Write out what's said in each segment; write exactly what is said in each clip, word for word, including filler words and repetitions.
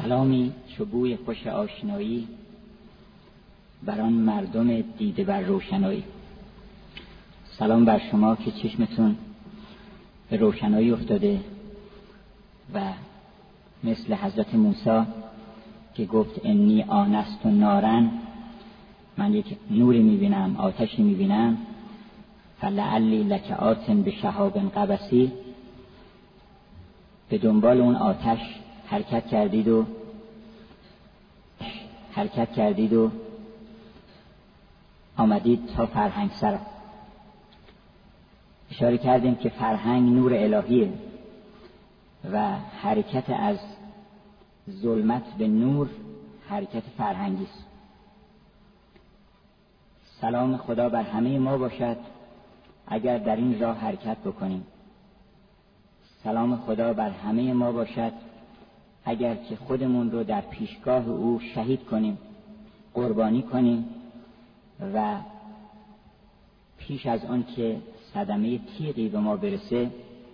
سلامی چو بوی خوش آشنایی بر آن مردم دیده بر روشنایی. سلام بر شما که چشمتون به روشنایی افتاده و مثل حضرت موسی که گفت انی آنست نارن، من یک نوری میبینم، آتشی میبینم، فلعلی لک آتن به شهاب قبسی، به دنبال اون آتش حرکت کردید و حرکت کردید و آمدید تا فرهنگ سرا. اشاره کردیم که فرهنگ نور الهیه و حرکت از ظلمت به نور حرکت فرهنگی است. سلام خدا بر همه ما باشد اگر در این راه حرکت بکنیم. سلام خدا بر همه ما باشد اگر که خودمون رو در پیشگاه او شهید کنیم، قربانی کنیم و پیش از آن که صدمه تیغی به ما برسه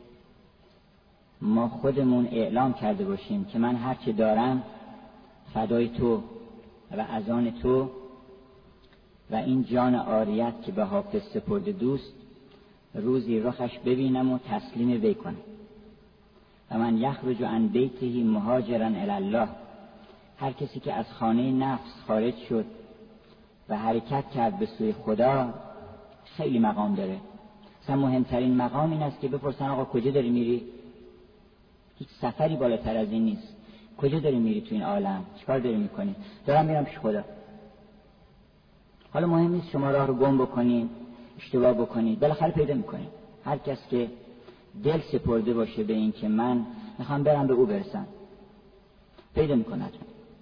ما خودمون اعلام کرده باشیم که من هر چه دارم فدای تو و از آن تو و این جان عاریت که به حافظ سپرده دوست روزی رخش ببینم و تسلیم وی کنم. و من یخرج عن بیته مهاجرا الی الله، هر کسی که از خانه نفس خارج شد و حرکت کرد به سوی خدا خیلی مقام داره. مثلا مهمترین مقام این است که بپرسن آقا کجا داری میری؟ هیچ سفری بالاتر از این نیست. کجا داری میری تو این عالم؟ چیکار داری میکنی؟ دارم میرم پیش خدا. حالا مهم نیست شما راه رو گم بکنید، اشتباه بکنید، بالاخره پیدا میکنید. هر کس که دل سپرده باشه به این که من میخوام برم به او برسم پیدا میکند.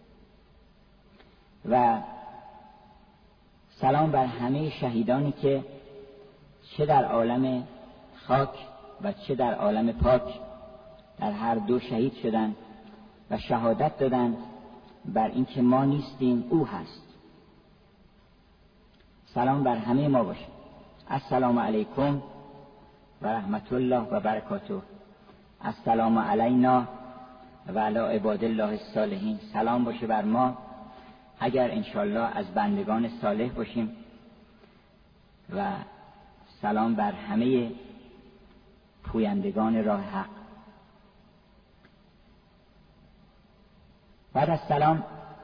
و سلام بر همه شهیدانی که چه در عالم خاک و چه در عالم پاک در هر دو شهید شدند و شهادت دادند بر این که ما نیستیم، او هست. سلام بر همه ما باشه. السلام علیکم و رحمت الله و برکاته. السلام علینا و علی عباد الله الصالحین. سلام باشه بر ما اگر انشالله از بندگان صالح باشیم و سلام بر همه پویندگان راه حق. بعد از سلام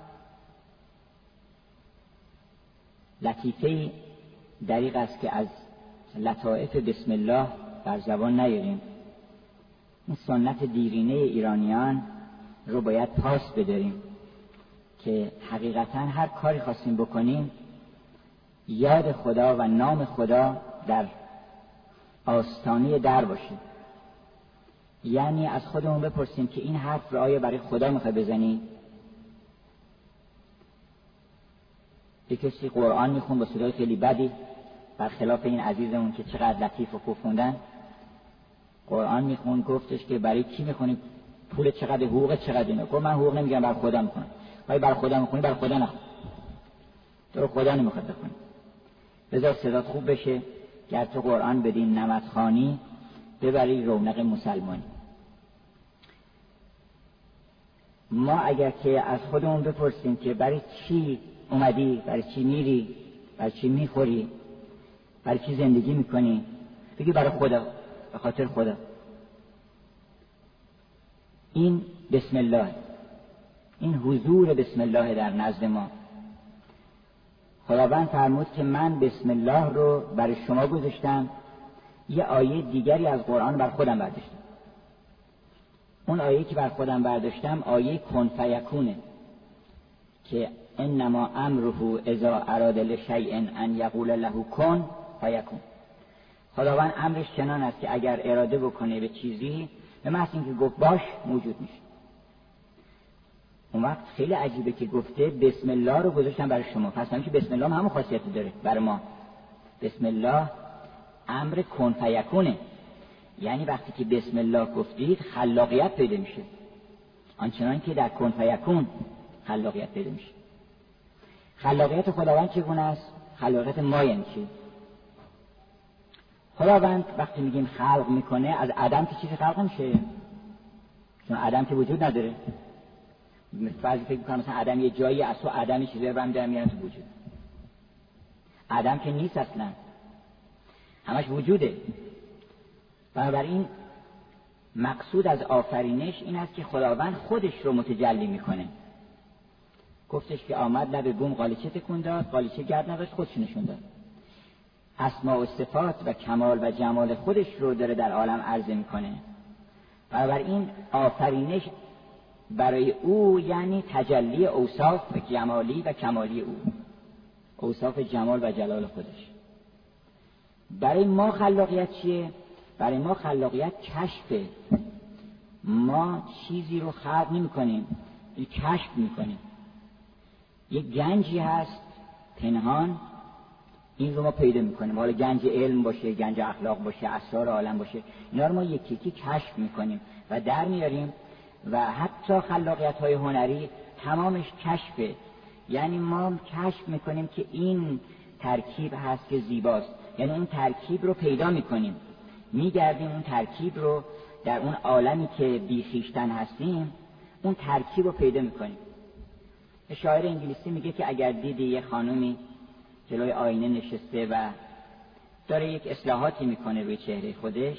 لطیفه دریغ است که از لطائف بسم الله بر زبان نیاریم. این سنت دیرینه ایرانیان رو باید پاس بداریم که حقیقتا هر کاری خواستیم بکنیم یاد خدا و نام خدا در آستانه در باشه. یعنی از خودمون بپرسیم که این حرف رو آیا برای خدا میخوای بزنی؟ یک کسی قرآن میخون با صدای خیلی بدی، برخلاف این عزیزمون که چقدر لطیف و خوب خوندن، قرآن میخون گفتش که برای کی میخونی؟ پول چقدر؟ حقوق چقدر؟ اینا گفت من حقوق نمیگم، برای خدا میخونم. ولی برای خدا میخونی، برای خدا نخون، تو خدا نمیخواد بخونی. بذار صدات خوب بشه، گر تو قرآن بدین نمدخوانی ببری رونق مسلمانی. ما اگر که از خودمون بپرسیم که برای چی اومدی، برای چی میری، برای چی میخوری، برای چی زندگی میکنی، بگی برای خدا، به خاطر خدا. این بسم الله، این حضور بسم الله در نزد ما. خداوند فرمود که من بسم الله رو برای شما گذاشتم، یه آیه دیگری از قرآن بر خودم برداشتم. اون آیه که بر خودم برداشتم آیه کن فیکونه که انما امره اذا اراد لشیء ان یقول له کن فیکون. خداوند امرش چنان است که اگر اراده بکنه به چیزی به محض اینکه گفت باش موجود میشه. اون وقت خیلی عجیبه که گفته بسم الله رو گذاشتم برای شما. پس همیشه بسم الله هم همون خاصیت داره برای ما. بسم الله امر کن فیکونه، یعنی وقتی که بسم الله گفتید خلاقیت پیدا میشه، آنچنان که در کن فیکون خلاقیت پیدا میشه. خلاقیت خداوند چگونه است؟ خلاقیت ما یعنی چی؟ خداوند وقتی میگیم خلق میکنه از عدم که چیزی خلق نمیشه، چون عدم که وجود نداره. بعضی فکر میکنم مثلا عدم یه جایی از تو عدم چیزی رو برم دارم میارن تو وجود. عدم که نیست اصلا، همش وجوده. بنابراین مقصود از آفرینش این است که خداوند خودش رو متجلی میکنه. گفتش که آمد لب بوم قالیچه تکون داد، قالیچه گرد نداشت، خودش نشون داد. اسما و صفات و کمال و جمال خودش رو داره در عالم عرضه میکنه. بنابراین آفرینش برای او یعنی تجلی اوصاف و جمالی و کمالی او، اوصاف جمال و جلال خودش. برای ما خلاقیت چیه؟ برای ما خلاقیت کشفه. ما چیزی رو خلق نمی کنیم، کشف می کنیم. یک گنجی هست پنهان، این رو ما پیدا می کنیم. حالا گنج علم باشه، گنج اخلاق باشه، اسرار عالم باشه، اینا رو ما یکی یکی کشف می کنیم و در میاریم. و حتی خلاقیت های هنری تمامش کشفه، یعنی ما کشف می کنیم که این ترکیب هست که زیباست، یعنی اون ترکیب رو پیدا می کنیم، می گردیم اون ترکیب رو در اون عالمی که بی خویشتن هستیم، اون ترکیب رو پیدا می کنیم. شاعر انگلیسی میگه که اگر دیدی یه خانومی جلوی آینه نشسته و داره یک اصلاحاتی میکنه روی چهره خودش،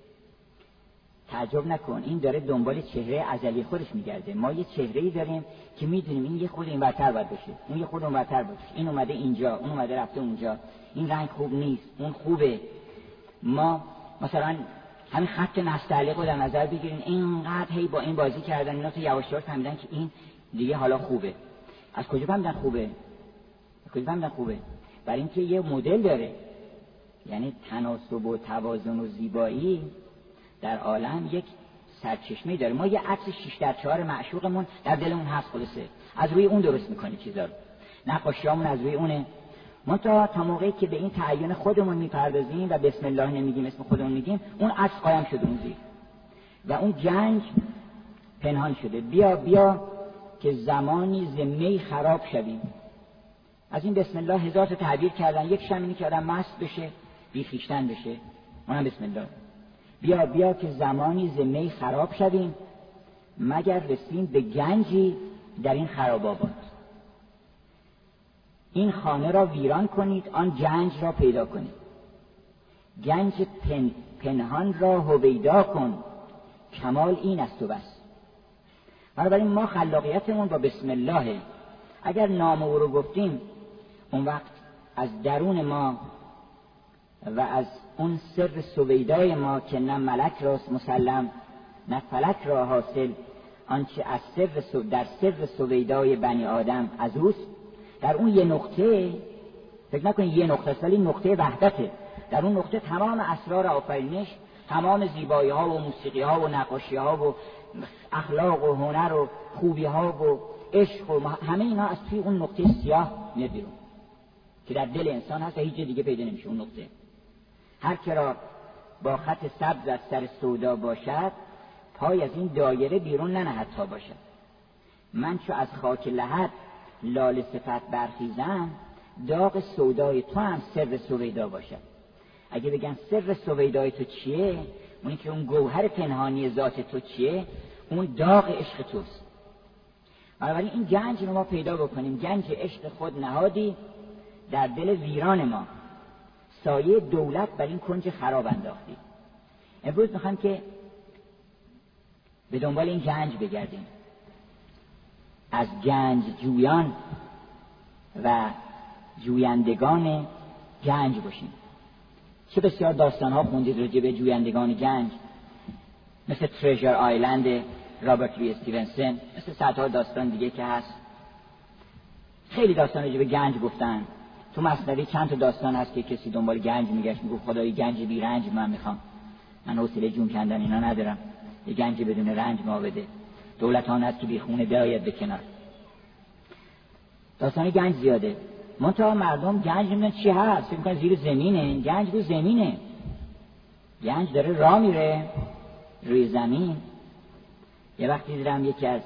تعجب نکن، این داره دنبال چهره ازلی خودش میگرده. ما یه چهره‌ای داریم که میدونیم این یه خود این ورتر باید باشه، اون یه خود اون ورتر باشه، این اومده اینجا، اون اومده رفته اونجا، این رنگ خوب نیست، اون خوبه. ما مثلا همین خط نستعلیق رو در نظر بگیرین، اینقدر هی با این بازی کردن اینا، تو یواش یواش فهمیدن که این دیگه حالا خوبه. از کجا فهمیدن خوبه؟ از کجا فهمیدن خوبه؟ برای اینکه یه مدل داره، یعنی تناسب و توازن و زیبایی در عالم یک سرچشمه داره. ما یه عکس شش در چهار معشوقمون در دلمون هست، خلاصه از روی اون درست میکنه چیزا رو، نقاشیامون از روی اونه. ما تا تا موقعی که به این تعین خودمون میپردازیم و بسم الله نمیگیم، اسم خودمون میگیم، اون عکس قایم شده اون زیر و اون گنج پنهان شده. بیا بیا که زمانی زمی خراب شویم. از این بسم الله هزار تا تعبیر کردن، یک شم اینی که آدم مست بشه، بی خویشتن بشه، اونم بسم الله. بیا بیا که زمانی زمی خراب شویم، مگر رسیم به گنجی در این خراب آباد. این خانه را ویران کنید، آن گنج را پیدا کنید. گنج پن، پنهان را هویدا کن، کمال این است و بس. بنابراین ما خلاقیتمون با بسم الله. اگر نام او رو گفتیم، اون وقت از درون ما و از اون سر سویدای ما که نه ملک راست مسلم نه فلک را حاصل، آنچه از سر در سر سویدای بنی آدم از اوست، در اون یه نقطه، فکر نکنید یه نقطه است، ولی نقطه وحدته. در اون نقطه تمام اسرار آفرینش، تمام زیبایی ها و موسیقی ها و نقاشی ها و اخلاق و هنر و خوبی ها و عشق و همه اینا از توی اون نقطه سیاه میاد بیرون که در دل انسان هست و هیچ دیگه پیدا نمیشه. اون نقطه هر که را با خط سبز از سر سودا باشد، پای از این دایره بیرون ننهد تا باشد. من چو از خاک لحد لاله صفت برخیزم، داغ سودای تو هم سر سویدا باشد. اگه بگن سر سویدای تو چیه، اونی که اون گوهر پنهانی ذات تو چیه، اون داغ عشق توست. بنابراین این گنج رو ما پیدا بکنیم، گنج عشق خود نهادی در دل ویران ما، سایه دولت بر این کنج خراب انداختی. امروز میخوایم که به دنبال این گنج بگردیم، از گنج جویان و جویندگان گنج باشیم. چه بسیار داستان ها خوندید راجع به جویندگان گنج، مثل تریژر آیلند رابرت لی استیونسن، مثل صدها داستان دیگه که هست. خیلی داستان راجع به گنج گفتن. تو مثنوی چند تا داستان هست که کسی دنبال گنج میگشت، میگفت خدای گنج بی رنج من میخوام، من حوصله جون کندن اینا ندارم، یه گنج بدون رنج ما بده. دولت آن است که بی خونه درآید به کنار. داستان گنج زیاده. منتها مردم گنج نمیدونن چی هست، فکر میکنن زیر زمینه. گنج رو زمینه، گنج داره راه میره روی زمین. یه وقتی دیدم یکی از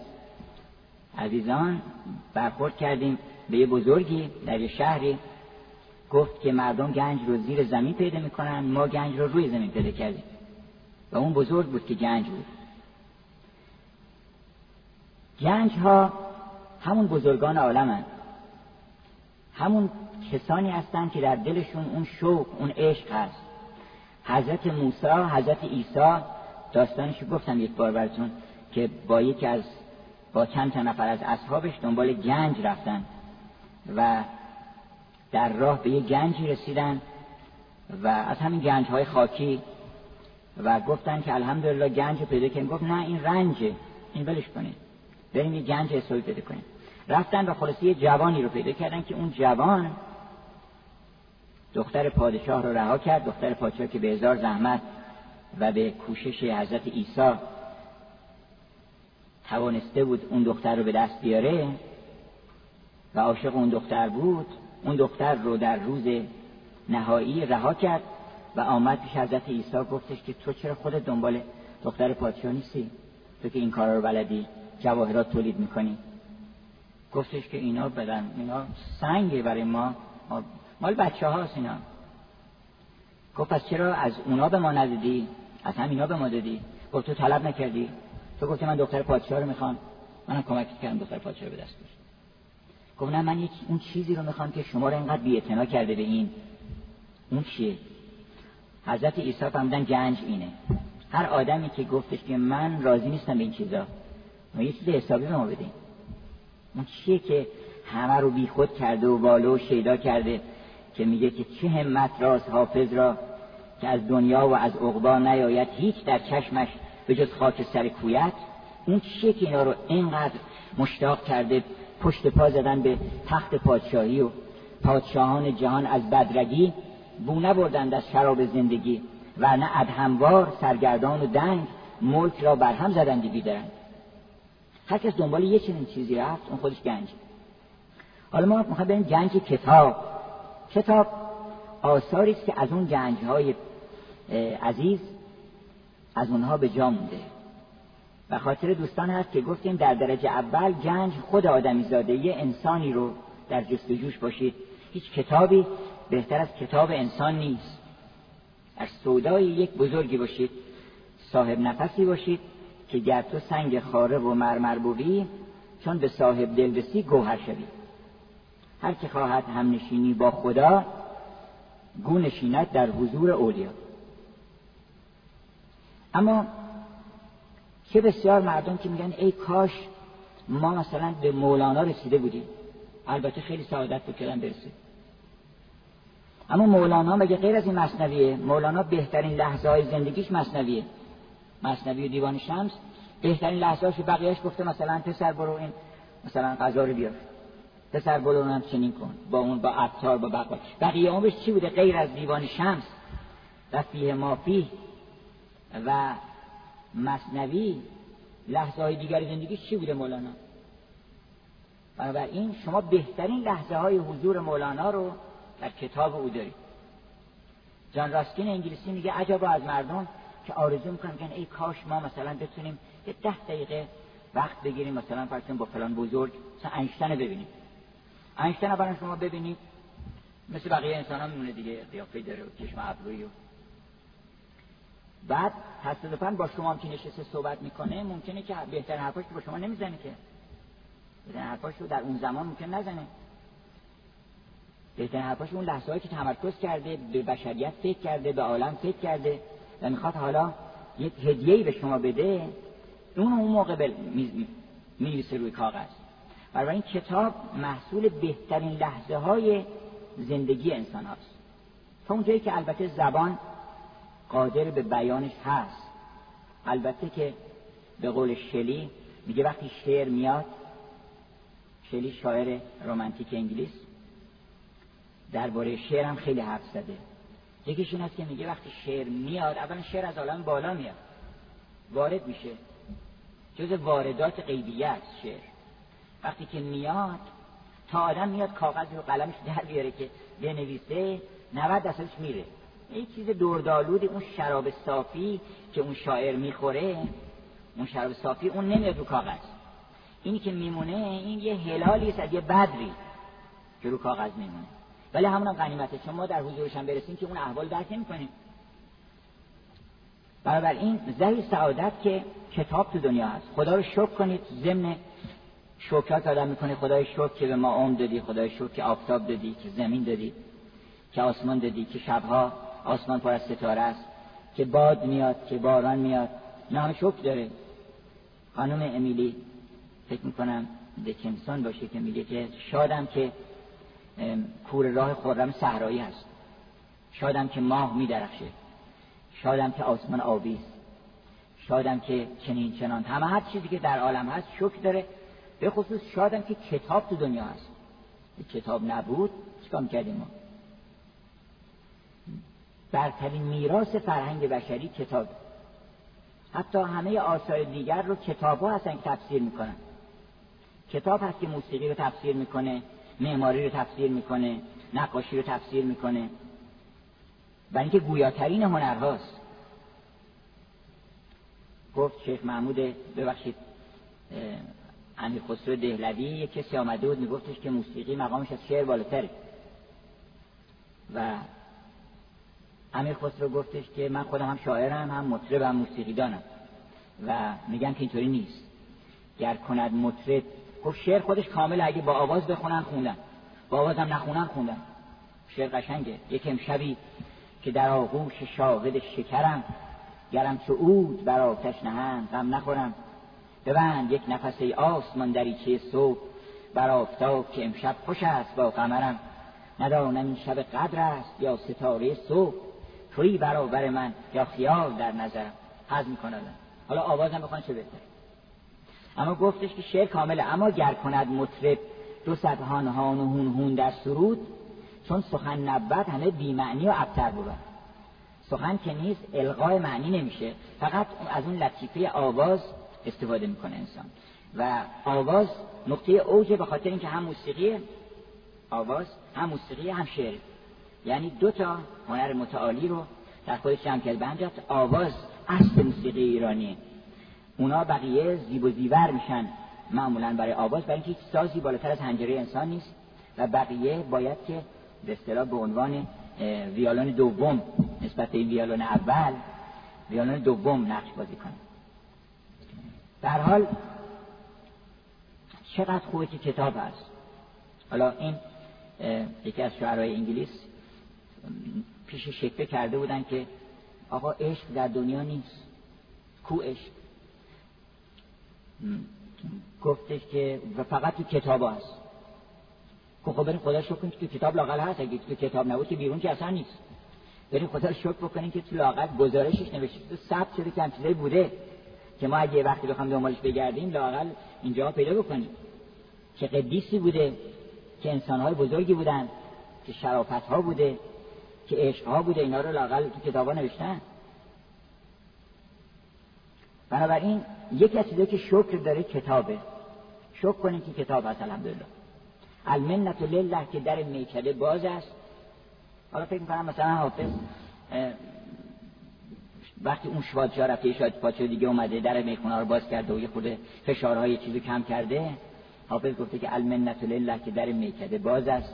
عزیزان برخورد کردیم به یه بزرگی در یه شهری، گفت که مردم گنج رو زیر زمین پیدا میکنن، ما گنج رو روی زمین پیدا کردیم. و اون بزرگ بود که گنج بود. گنج ها همون بزرگان عالمن، همون کسانی هستند که در دلشون اون شوق، اون عشق هست. حضرت موسی، حضرت عیسی، داستانش گفتم یک بار براتون که با یکی از با چند تا نفر از اصحابش دنبال گنج رفتن و در راه به یک گنجی رسیدن و از همین گنج های خاکی و گفتن که الحمدلله گنج پیدا کردیم. گفت نه این رنجه، این ولش کنید، بریم یه گنج حسابی پیدا کنیم. رفتن و خلاصی یه جوانی رو پیدا کردن که اون جوان دختر پادشاه رو رها کرد. دختر پادشاه که به هزار زحمت و به کوشش حضرت عیسی توانسته بود اون دختر رو به دست بیاره و عاشق اون دختر بود، اون دختر رو در روز نهایی رها کرد و آمد پیش حضرت عیسی. گفتش که تو چرا خودت دنبال دختر پادشاه نیستی؟ تو که این کارا رو بلدی، جواهرات تولید میکنی. گفتش که اینا بدن، اینا سنگه برای ما، مال بچه هاست اینا. گفت پس چرا از اونا به ما ندادی؟ از همینا به ما دادی. گفت تو طلب نکردی، تو گفتی من دختر پادشاه رو میخوام، منم کمک کردم دختر پادشاه رو به دست بیارم. گفت نه من یک اون چیزی رو میخوام که شما رو اینقدر بی‌اعتنا کرده به این. اون چیه؟ حضرت عیسی فهمیدن گنج اینه. هر آدمی که گفتش که من راضی نیستم به این چیزا، ما یه چیز حسابی به ما بدین. اون چیه که همه رو بیخود کرده و بالو و شیدا کرده که میگه که چه همت راست حافظ را که از دنیا و از عقبا نیاید هیچ در چشمش به جز خاک سر کویت. اون چیه که اینا رو اینقدر مشتاق کرده پشت پا زدن به تخت پادشاهی و پادشاهان جهان از بدرگی بو نبردند از شراب زندگی و نه ادهموار سرگردان و دنگ ملک را برهم زدند بیدرند. هر کس دنبال یه چنین چیزی رفت، اون خودش گنج. حالا ما میخوایم بریم گنج کتاب. کتاب آثاری است که از اون گنج‌های عزیز از اونها به جا مونده. و خاطر دوستان هست که گفتیم در درجه اول گنج خود آدمی زاده، یه انسانی رو در جستجوش باشید. هیچ کتابی بهتر از کتاب انسان نیست. از سودای یک بزرگی باشید، صاحب نفسی باشید که گر تو سنگ خاره و مرمر بودی، چون به صاحب دل رسی گوهر شوی. هر که خواهد هم نشینی با خدا، گو نشیند در حضور اولیا. اما چه بسیار مردم که میگن ای کاش ما مثلا به مولانا رسیده بودیم. البته خیلی سعادت بود که برسید. اما مولانا مگه غیر از این مثنویه؟ مولانا بهترین لحظه های زندگیش مثنویه. مثنوی و دیوان شمس بهترین لحظه هاشو بقیهش گفته مثلا پسر برو این مثلا غذا رو بیار، پسر برو اونم چنین کن، با اون با عطار با بقال. بقیه عمرش چی بوده غیر از دیوان شمس و فیه ما فیه و مثنوی؟ لحظه های دیگر زندگیش چی بوده مولانا؟ بنابراین شما بهترین لحظه های حضور مولانا رو در کتاب او دارید. جان راسکین انگلیسی میگه عجبا از مردم که آرزو میکنن که ای کاش ما مثلا بتونیم یه ده دقیقه وقت بگیریم مثلا فرض کنیم با فلان بزرگ مثلا اینشتین رو ببینیم. اینشتین رو برای شما ببینید مثل بقیه انسان‌ها میمونه دیگه، قیافه داره و چشم ابرویی و بعد تصادفاً با شما هم که نشسته صحبت میکنه ممکنه که بهترین حرفاش که با شما نمیزنه، که بهترین حرفاش رو در اون زمان ممکن نزنه. بهترین حرفاش اون لحظه‌ای که تمرکز کرده، به بشریت فکر کرده، به عالم فکر کرده و میخواد حالا یک هدیه‌ای به شما بده، اون اون موقع می‌نویسه روی کاغذ. برای این کتاب محصول بهترین لحظه‌های زندگی انسان هاست. تا اونجایی که البته زبان قادر به بیانش هست. البته که به قول شلی میگه وقتی شعر میاد، شلی شاعر رمانتیک انگلیس درباره شعر هم خیلی حرف زده. یکیش این است که میگه وقتی شعر میاد، اولا شعر از عالم بالا میاد، وارد میشه، جز واردات غیبیه است شعر. وقتی که میاد تا آدم میاد کاغذ و قلمش در بیاره که بنویسه، نود درصدش میره. این چیز دوردالودی، اون شراب صافی که اون شاعر میخوره، اون شراب صافی اون نمیاد رو کاغذ. اینی که میمونه این یه هلالی است از یه بدری که رو کاغذ میمونه. ولی همون هم غنیمته، چون ما در حضورش هم برسیم که اون احوال درک نمی‌کنیم. بنابراین زهی سعادت که کتاب تو دنیا هست. خدا رو شکر کنید، ضمن شکرات آدم میکنه. خدای شکر که به ما عمر دادی، خدای شکر که آفتاب دادی، که زمین دادی، که آسمان دادی، که شبها آسمان پر از ستاره است، که باد میاد، که باران میاد. اینا همه شکر داره. خانم امیلی فکر میکنم دکنسون باشه که میگه که شادم که کور راه خرم صحرایی هست، شادم که ماه میدرخشه، شادم که آسمان آبی است، شادم که چنین چنان. همه هر چیزی که در عالم هست شکر داره. به خصوص شادم که کتاب تو دنیا هست. کتاب نبود چیکار می‌کردیم ما؟ برترین میراث فرهنگ بشری کتاب. حتی همه آثار دیگر رو کتاب‌ها هستن که تفسیر میکنن. کتاب هست که موسیقی رو تفسیر میکنه، معماری رو تفسیر میکنه، نقاشی رو تفسیر میکنه، برای اینکه گویاترین هنرهاست. گفت شیخ محمود ببخشید امیر خسرو دهلوی یک کسی آمده بود میگفتش که موسیقی مقامش از شعر بالاتره و امیر خسرو گفتش که من خودم هم شاعرم، هم مطربم، هم موسیقیدانم و میگم که اینطوری نیست. گر کند مطرب، خب شعر خودش کامل، اگه با آواز بخونن خوندن، با آواز هم نخونن خوندن. شعر قشنگه. یک امشبی که در آغوش شاهد شکرم، گرم چو عود بر آتش نهند غم نخورم. ببند یک نفس ای آسمان دریچه صبح، بر آفتاب که امشب خوش است با قمرم. ندانم این شب قدر است یا ستاره صبح، تویی برابر من یا خیال در نظرم. حظ میکنه. حالا آوازم بخوان چه بهتر. اما گفتش که شعر کامله. اما گر کند مطرب دو صد هان هان و هون هون در سرود، چون سخن نبود همه بی معنی و ابتر بود. سخن که نیست القای معنی نمیشه، فقط از اون لطیفه آواز استفاده میکنه انسان. و آواز نقطه اوجه، به خاطر اینکه هم موسیقی آواز، هم موسیقی، هم شعر، یعنی دو تا هنر متعالی رو در خودش جمع کرده. بنجات آواز اصل موسیقی ایرانی. اونا بقیه زیب و زیور میشن معمولا برای آواز، برای اینکه هیچ سازی بالاتر از حنجره انسان نیست و بقیه باید که به اصطلاح به عنوان ویولون دوم نسبت به ویولون اول، ویولون دوم نقش بازی کنه. در حال چقدر خوبه که کتاب هست. حالا این یکی از شاعرای انگلیس پیش شکوه کرده بودن که آقا عشق در دنیا نیست، کو عشق؟ گفتش که فقط تو کتاب هست. خب بریم خدا شکر کنیم که تو کتاب لااقل هست. اگه تو کتاب نبود که بیرون که اصلا نیست. بریم خدا شکر بکنیم که تو لااقل گزارشش نوشته، تو ثبت شده که هم چیزایی بوده که ما اگه وقتی بخوام دنبالش بگردیم لااقل اینجا پیدا بکنیم که قدیسی بوده، که انسان‌های بزرگی بودن، که شرافت‌ها بوده، که عشق‌ها بوده. اینا رو لااقل تو کتابا نوشتن. بنابراین یکی از چیزایی که شکر داره کتابه. شکر کنیم که کتاب هست. الحمدلله. المنت لله که در میکده باز است. حالا فکر می‌کنم مثلا حافظ وقتی اون شوادشاه رفته شاید پادشاه دیگه اومده در میخونه رو باز کرده و یه خورده فشارهای چیزی کم کرده، حافظ گفته که المنت لله که در میکده باز است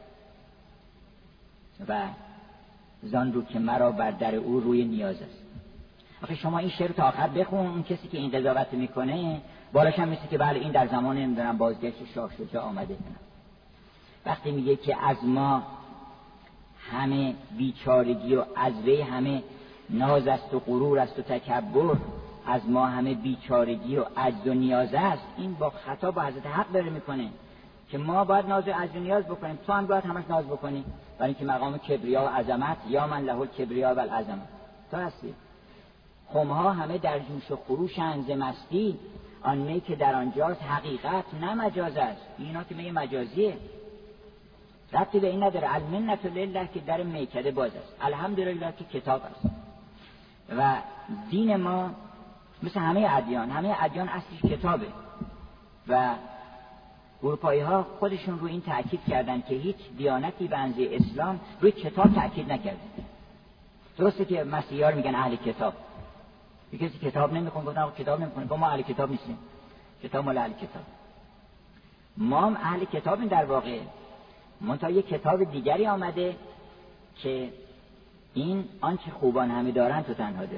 و زان رو که مرا بر در او روی نیاز است. آخه شما این شعر تا آخر بخون، اون کسی که این قضاوت میکنه بالاش هم مثل که بله این در زمان نمیدونم بازگشت شاه شجاع آمده. وقتی میگه که از ما همه بیچارگی و از وی همه ناز است و غرور است و تکبر، از ما همه بیچارگی و عجز و نیاز است، این با خطا با حضرت حق داره میکنه که ما باید ناز و عجز و نیاز بکنیم. تو هم باید همش ناز بکنی، برای اینکه مقام کبریا و عظمت یا من له الکبریا و العظمت تو هستی. خمها همه در جوش و خروشند ز مستی، آن می که در آنجاست حقیقت نه مجاز است. اینا که می مجازیه، ربطی به این نداره. المنت لله که در میکده باز است. الحمدلله که کتاب است. و دین ما مثل همه ادیان، همه ادیان اصلش کتابه و اروپایی ها خودشون رو این تأکید کردن که هیچ دیانتی به اندازه اسلام روی کتاب تأکید نکرده. درسته که مسیحی‌ها میگن اهل کتاب، یکی کسی کتاب نمیخونه، گفتن کتاب نمیخونه، ما اهل کتاب نیستیم، کتاب مال اهل کتاب. ما هم اهل کتابیم در واقع. منتها یک کتاب دیگری آمده که این آنچه خوبان همه دارن تو تنها داریم.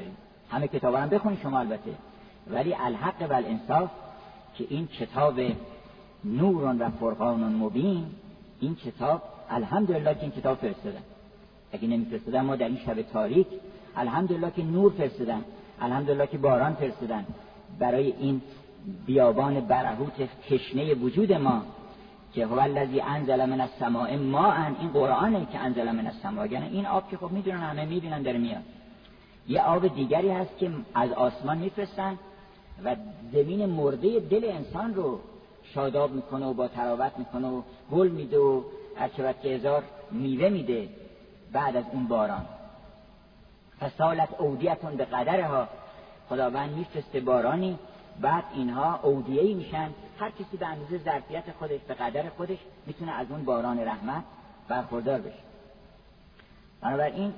همه کتابا هم بخونید شما البته، ولی الحق و الانصاف که این کتاب نور و فرقان مبین، این کتاب الحمدلله که این کتاب فرستادن. اگه نمیفرستادن ما در این شب تاریک، الحمدلله که نور فرستادن، الحمدلله که باران فرستادن برای این بیابان برهوت تشنه وجود ما که هو الذی انزل من السماء ماء. این قرآنه که انزل من السماء، یعنی این آب که خب میدونن، همه میبینن داره میاد. یه آب دیگری هست که از آسمان میفرستن و زمین مرده دل انسان رو شاداب میکنه و با تراوت میکنه و گل میده و هرچوت که هزار میوه میده بعد از اون باران. فسالت اودیتون به قدرها، خداوند میفرسته بارانی، بعد اینها اودیه‌ای میشن، هر کسی به اندازه ظرفیت خودش به قدر خودش میتونه از اون باران رحمت برخوردار بشه. بنابراین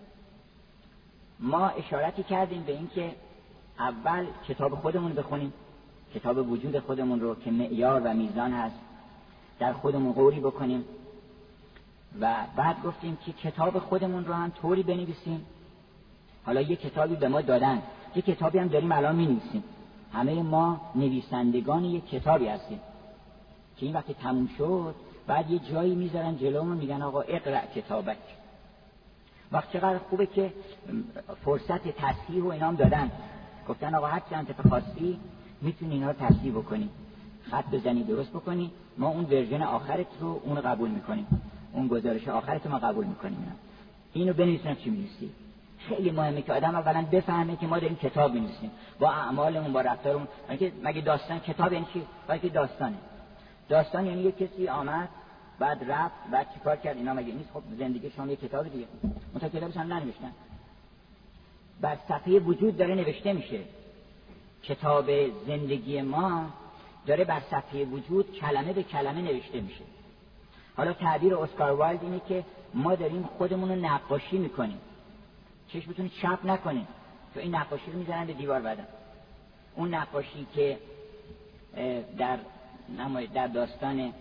ما اشارتی کردیم به این که اول کتاب خودمون بخونیم، کتاب وجود خودمون رو که معیار و میزان هست، در خودمون غوری بکنیم و بعد گفتیم که کتاب خودمون رو هم طوری بنویسیم. حالا یه کتابی به ما دادن، یه کتابی هم داریم الان می‌نویسیم. همه ما نویسندگان یک کتابی هستیم که این وقتی تموم شد بعد یه جایی میذارن جلومون میگن آقا اقرأ کتابک. وقت چقدر خوبه که فرصت تصحیح و اینام دادن، گفتن آقا هر چند تا خواستی میتونی اینا رو تصحیح بکنی، خط بزنی درست بکنی، ما اون ورژن آخرت رو اون قبول میکنیم، اون گزارش آخرت ما قبول میکنیم. اینو بنویسن چی می‌نویسی. خیلی مهمه که آدم اولا بفهمه که ما داریم کتاب می‌نویسیم، با اعمالمون با رفتارمون. مگه مگه داستان کتاب یعنی چی؟ باید که داستانه. داستان یعنی یک کسی آمد بعد رفت بعد چیکار کرد، اینا مگه نیست؟ خب زندگی شما یک کتاب دیگه. متا کتابش هم ننوشتن، بر صفحه وجود داره نوشته میشه. کتاب زندگی ما داره بر صفحه وجود کلمه به کلمه نوشته میشه. حالا تعبیر اسکار وایلد اینه که ما داریم خودمون رو نقاشی میکنیم، چشمتون چپ نکنید، تو این نقاشی رو میذارن به دیوار بعدم. اون نقاشی که در در داستان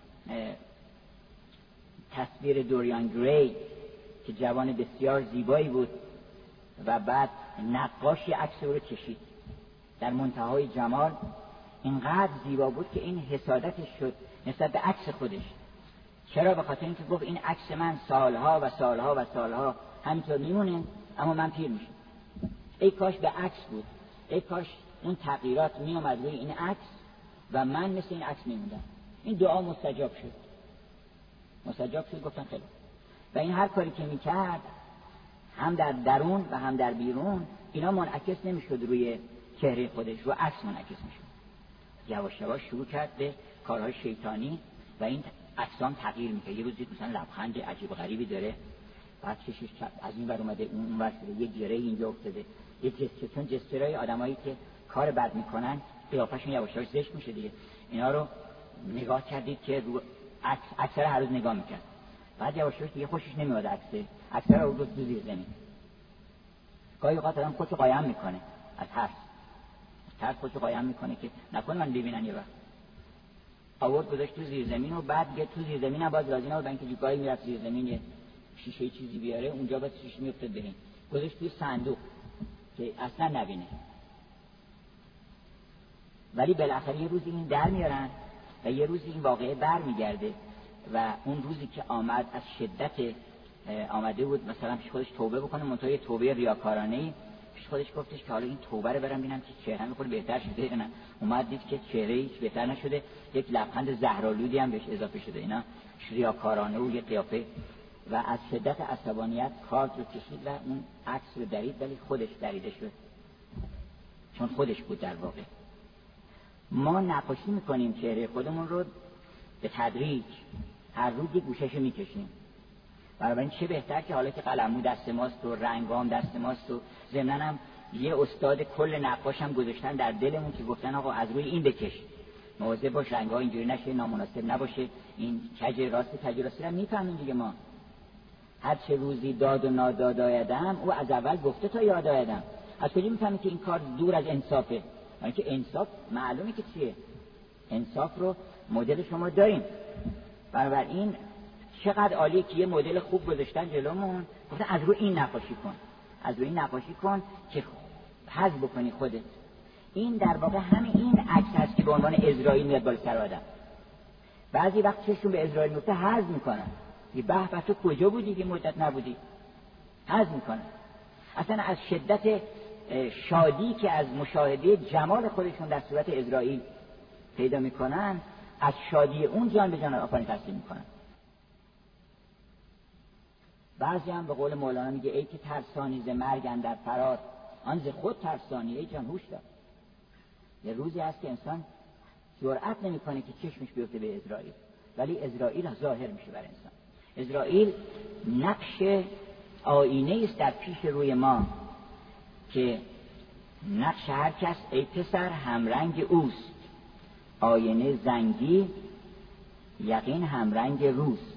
تصویر دوریان گری که جوان بسیار زیبایی بود و بعد نقاشی عکس او رو کشید در منتهای جمال، اینقدر زیبا بود که این حسادتش شد نسبت به عکس خودش. چرا؟ به خاطر اینکه گفت این عکس من سالها و سالها و سالها همینطور میمونه اما من پیر میشم. ای کاش به عکس بود، ای کاش اون تغییرات میومد روی این عکس و من مثل این عکس میموندم. این دعا مستجاب شد، مستجاب شد. گفتن خیلی. و این هر کاری که میکرد هم در درون و هم در بیرون اینا منعکس نمیشد روی چهره خودش، رو عکس منعکس میشد. یواش یواش شروع کرد به کارهای شیطانی و این عکسام تغییر میکنه. یه روزی مثلا لبخند عجیب غریبی داره، بعد چشش از این ور اومده اون اون ور شده، یه جره اینجا افتاده، یه جسته، چون جسترهای آدمایی که کار بد میکنن قیافشون یواش یواش زشت میشه دیگه. اینا رو نگاه کردید که رو عکس اکثر هر روز نگاه میکرد، بعد یواش یواش دیگه خوشش نمیاد عکس اکثر رو تو زیر زمین. گاهی اوقات آدم خودشو قایم میکنه از ترس، ترس خودشو قایم میکنه که نکنه من ببینن یه وقت. آورد گذاشت تو زیر زمین و بعد دیگه تو زیر زمین هم باز لازم نبود اینکه گاهی میرفت زیر زمین یه شیشه چیزی بیاره اونجا باز شیشه میافتاد بریم، گذاشت توی صندوق که اصلا نبینه. ولی بالاخره یه روزی این در میارن و یه روزی این واقعه بر میگرده و اون روزی که آمد از شدت آمده بود مثلا پیش خودش توبه بکنه، منتها یه توبه ریاکارانه‌ای، پیش خودش گفتش که حالا این توبه رو برم ببینم که چهره‌م خود بهتر شده یا نه. اومد دید که چهره هیچ بهتر نشده، یک لبخند زهرآلودی هم بهش اضافه شده. اینا ریاکارانه و یه قیافه و از شدت عصبانیت کارت رو کشید و اون عکس رو درید، ولی خودش دریده شد چون خودش بود در واقع. ما نقاشی میکنیم چهره خودمون رو به تدریج، هر روز یک گوشه‌ش رو میکشیم. بنابراین چه بهتر که حالا که قلمو دست ماست و رنگام دست ماست و ضمناً هم یه استاد کل نقاش هم گذاشتن در دلمون که گفتن آقا از روی این بکش، مواظب باش رنگ‌ها اینجوری نشه، نامناسب نباشه، این کج راست کج راست رو میفهمیم دیگه. ما هر چه روزی داد و ناداد آیدم او از اول گفته تا یاد آیدم. از کجا میفهمیم که این کار دور از انصافه؟ یعنی که انصاف معلومه که چیه، انصاف رو مدل شما داریم. بنابراین چقدر عالیه که یه مدل خوب گذاشتن جلومون، گفتن از روی این نقاشی کن، از روی این نقاشی کن که حذف بکنی خودت. این در واقع همین این عکس هست که به عنوان اسرائیل میاد بالا سر آدم. بعضی وقت چشم به اسرائیل میفته حذف میکنن، یه به به تو کجا بودی که مدت نبودی، حذف میکنن. اصلا از شدت شادی که از مشاهده جمال خودشون در صورت اسرائیل پیدا میکنن، از شادی اون جان به جان آفرین تسلیم میکنن. بعضی هم به قول مولانا میگه ای که ترسانی ز مرگ اندر فرار، آن ز خود ترسانی ای جان هوش دار. یه روزی هست که انسان جرأت نمیکنه که چشمش بیفته به اسرائیل، ولی اسرائیل ظاهر میشه بر انسان. اسرائیل نقش آینه است در پیش روی ما که نقش هر کس ای پسر همرنگ اوست، آینه زنگی یقین همرنگ روست.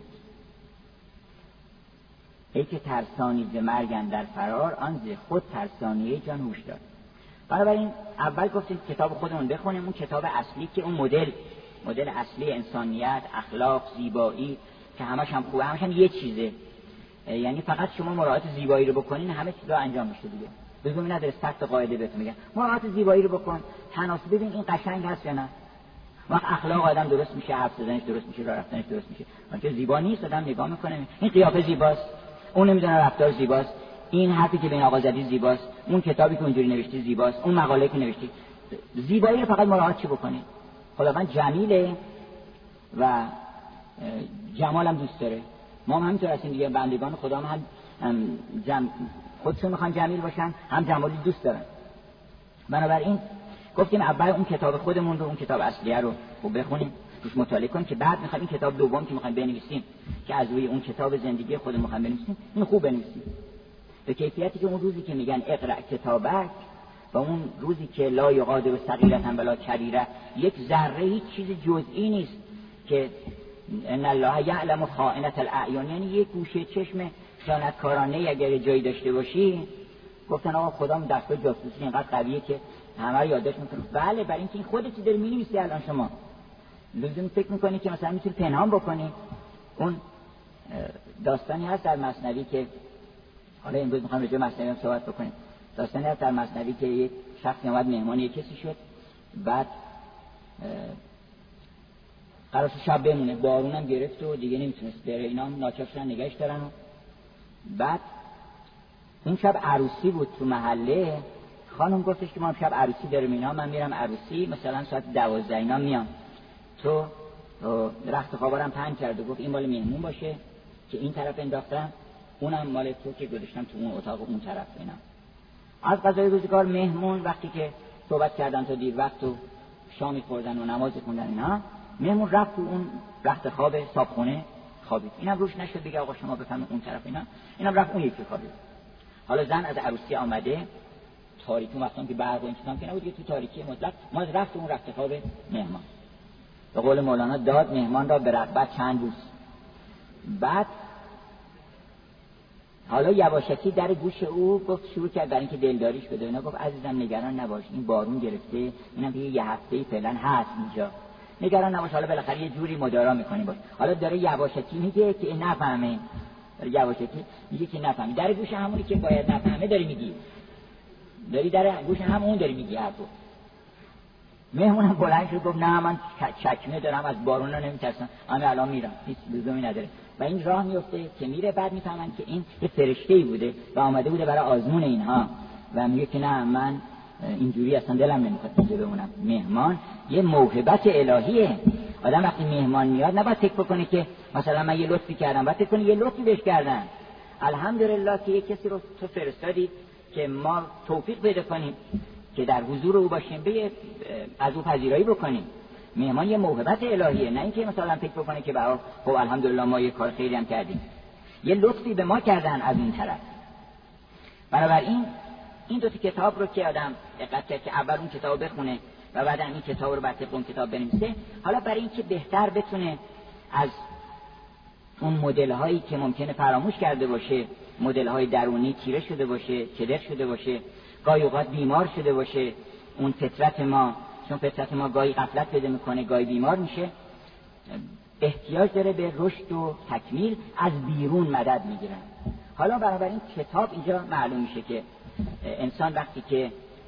ای که ترسانی ز مرگ اندر فرار، آن ز خود ترسانی ای جان هوش دار. بنابراین اول گفتیم کتاب خودمون بخونیم، اون کتاب اصلی که اون مدل مدل اصلی انسانیت، اخلاق، زیبایی که همش هم خوبه، همش هم یه چیزه، یعنی فقط شما مراعات زیبایی رو بکنین همه چیزا انجام میشه دیگه. لزومی نداره صد قاعده بهتون میگن مراعات زیبایی رو بکن، تناسب ببین این قشنگ هست یا نه. وقت اخلاق آدم درست میشه، حرف زدنش درست میشه، راه رفتنش درست میشه. وقتی زیبا نیست آدم نگاه میکنه این قیافه زیباست، اون نمیدونه رفتار زیباست، این حرفی که بین آقا زدی زیباست، اون کتابی که اونجوری نوشتی زیباست، اون مقاله که نوشتی. زیبایی رو فقط مراعات چی بکنی؟ خداوند جمیله و جمالم دوست داره. ما هم همینطور هستیم دیگه، بندگان خدا هم, هم جم... خودشون میخوان جمیل باشن، هم جمالی دوست دارن. بنابراین گفتیم اول اون کتاب خودمون رو، اون کتاب اصلیه رو بخونیم، روش مطالعه کنیم که بعد میخوایم این کتاب دوم که میخوایم بنویسیم که از روی اون کتاب زندگی خودمون میخوایم بنویسیم، این خوب بنویسیم به کیفیتی که اون روزی که میگن اقرأ کتابک و اون روزی که لا یغادر صغیرة ولا کبیرة، یک ذره هیچ چیز جزئی نیست که ان الله یعلم خائنة الاعیان، یعنی یک گوشه چشم خیانتکارانه اگر جایی داشته باشی، گفتن آقا خدا دستگاه جاسوسی اینقدر قویه که همه رو یادداشت میکنه. بله، برای اینکه این خودت چی داری می‌نویسی الان شما لزوم فکر میکنی که مثلا میتونی پنهان بکنی. اون داستانی هست در مثنوی که حالا امروز میخوام راجع به مثنوی هم صحبت بکنیم. داستانی هست در مثنوی که یک شخصی اومد مهمان یک کسی شد، بعد قرار شد شب بمونه، بارون هم گرفت و دیگه نمیتونست بره، اینا هم ناچار شدن نگهش دارن. و بعد اون شب عروسی بود تو محله، خانم گفتش که ما شب عروسی داریم اینا، من میرم عروسی مثلا ساعت دوازده اینا میام، تو رخت خوابارم پهن کرد و گفت این مال مهمون باشه که این طرف انداختم، اونم مال تو که گذاشتم تو اون اتاق اون طرف. اینا از قضای روزگار مهمون وقتی که صحبت کردن تا دیر وقت و شامی خوردن و نماز خوندن اینا، مهمون رفت تو اون رخت خواب صابخونه خوابید. اینم روش نشد بگه آقا شما بفهمید اون طرف، اینا اینم رفت اون یکی خوابید. حالا زن از عروسی آمده، تاریکی وقتی که برق و این چیزا که نبود، تو تاریکی مطلق ما رفت اون رخت خواب مهمان. به قول مولانا داد مهمان را به رغبت چند روز. بعد حالا یواشکی در گوش او گفت، شروع کرد برای اینکه دلداریش بده اینا، گفت عزیزم نگران نباش، این بارون گرفته، اینم دیگه یه هفته فعلا هست اینجا، نگران نباش، حالا بالاخره یه جوری مدارا میکنیم باش. حالا داره یواشکی میگه که نفهمه، داره یواشکی میگه که نفهمی، در گوش همونی که باید نفهمه داری میگی، داری در گوش همون داری میگی حرفو. مهمونم بلند شد گفت نه من چکمه دارم از بارونا نمیترسم، من الان میرم، هیچ لزومی نداره. و این راه میفته که میره، بعد میفهمن که این یه فرشته‌ای بوده و آمده بوده برای آزمون اینها و میگه که نه من اینجوری اصلا دلم نمیخواد اینجا بمونم. مهمان یه موهبت الهیه. آدم وقتی مهمان میاد نباید فکر بکنه که مثلا من یه لطفی کردم، باید فکر کنه یه لطفی بهش کردن. الحمدلله که یه کسی رو تو فرستادی که ما توفیق پیدا کنیم که در حضور او باشیم، به از او پذیرایی بکنیم. مهمان یه موهبت الهیه، نه اینکه مثلا فکر بکنه که برای خب الحمدلله ما یه کار خیری هم کردیم، یه لطفی به ما کردن از این طرف. بنابراین این دو تا کتاب رو که آدم دقت کرد که اول اون کتاب بخونه و بعد این کتاب رو بعد اون کتاب بنویسه، حالا برای اینکه بهتر بتونه از اون مدل هایی که ممکنه فراموش کرده باشه، مدل های درونی تیره شده باشه، کدر شده باشه، گاهی اوقات بیمار شده باشه، اون فطرت ما، چون فطرت ما گاهی غفلت پیدا میکنه، گاهی بیمار میشه، احتیاج داره به رشد و تکمیل، از بیرون مدد میگیرن. حالا بنابراین کتاب اینجا معلوم میشه که انسان وقتی که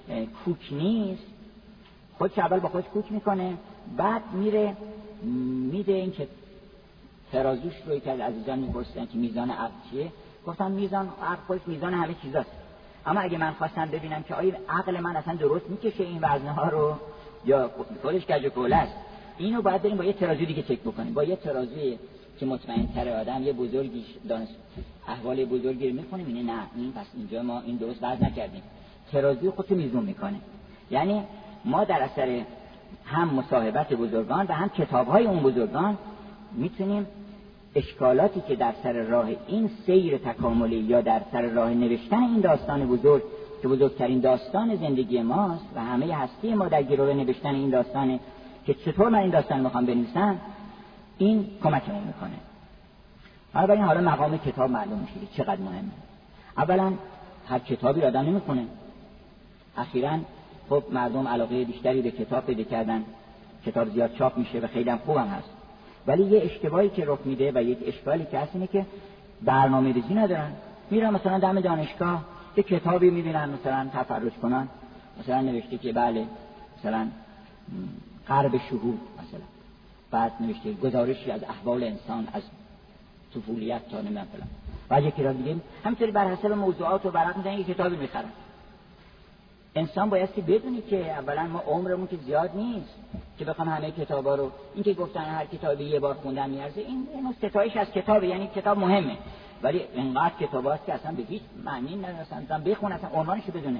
کوک نیست، خودش اول با خودش کوک میکنه، بعد میره میده این که ترازوش روی که عزیزان میپرسیدن که میزان عقل چیه، گفتم میزان عقل خودش میزان همه چیزاست. اما اگه من خواستم ببینم که آیا عقل من اصلا درست میکشه این وزنها رو یا خودش کج و کوله است، اینو باید بریم با یه ترازو دیگه چک بکنیم، با یه ترازوی که مطمئن تر آدم، یه بزرگی دانش احوال بزرگی رو میخونیم، اینه نه این پس اینجا ما این درست وزن نکردیم، ترازوی خودشو میزون میکنه. یعنی ما در اثر هم مصاحبت بزرگان و هم کتاب‌های اون بزرگان میتونیم اشکالاتی که در سر راه این سیر تکاملی یا در سر راه نوشتن این داستان بزرگ که بزرگترین داستان زندگی ماست و همه هستی ما در گروه نوشتن این داستانه که چطور من این داستان میخوام بنویسم، این کمکمون میکنه. حالا این حالا مقام کتاب معلوم میشه چقدر مهمه. اولا هر کتابی رو آدم نمیخونه. اخیراً خب مردم علاقه بیشتری به کتاب پیدا کردن، کتاب زیاد چاپ میشه و خیلی هم خوبم هست، ولی یه اشتباهی که رخ میده و یک اشکالی که هست اینه که برنامه‌ریزی ندارن. میرن مثلا دم دانشگاه یه کتابی میبینن مثلا تفرج کنن، مثلا نوشته که بله مثلا غرب شهود مثلا، بعد نوشته گزارشی از احوال انسان از طفولیت تا نمیدونم فلان، بعد یکی را دیگه همینطوری بر حسب موضوعات و ورق میزنن یه کتابی میخرن. انسان بایستی بدونی که اولا ما عمرمون که زیاد نیست که بخوام همه کتابا رو، این که گفتن هر کتابی یه بار خوندن میارزه، این اینو ستایش از کتابه، یعنی کتاب مهمه، ولی اینقدر کتاباست که اصلا به هیچ معنی نداره اصلا بخون اصلا عنوانشو بدونه.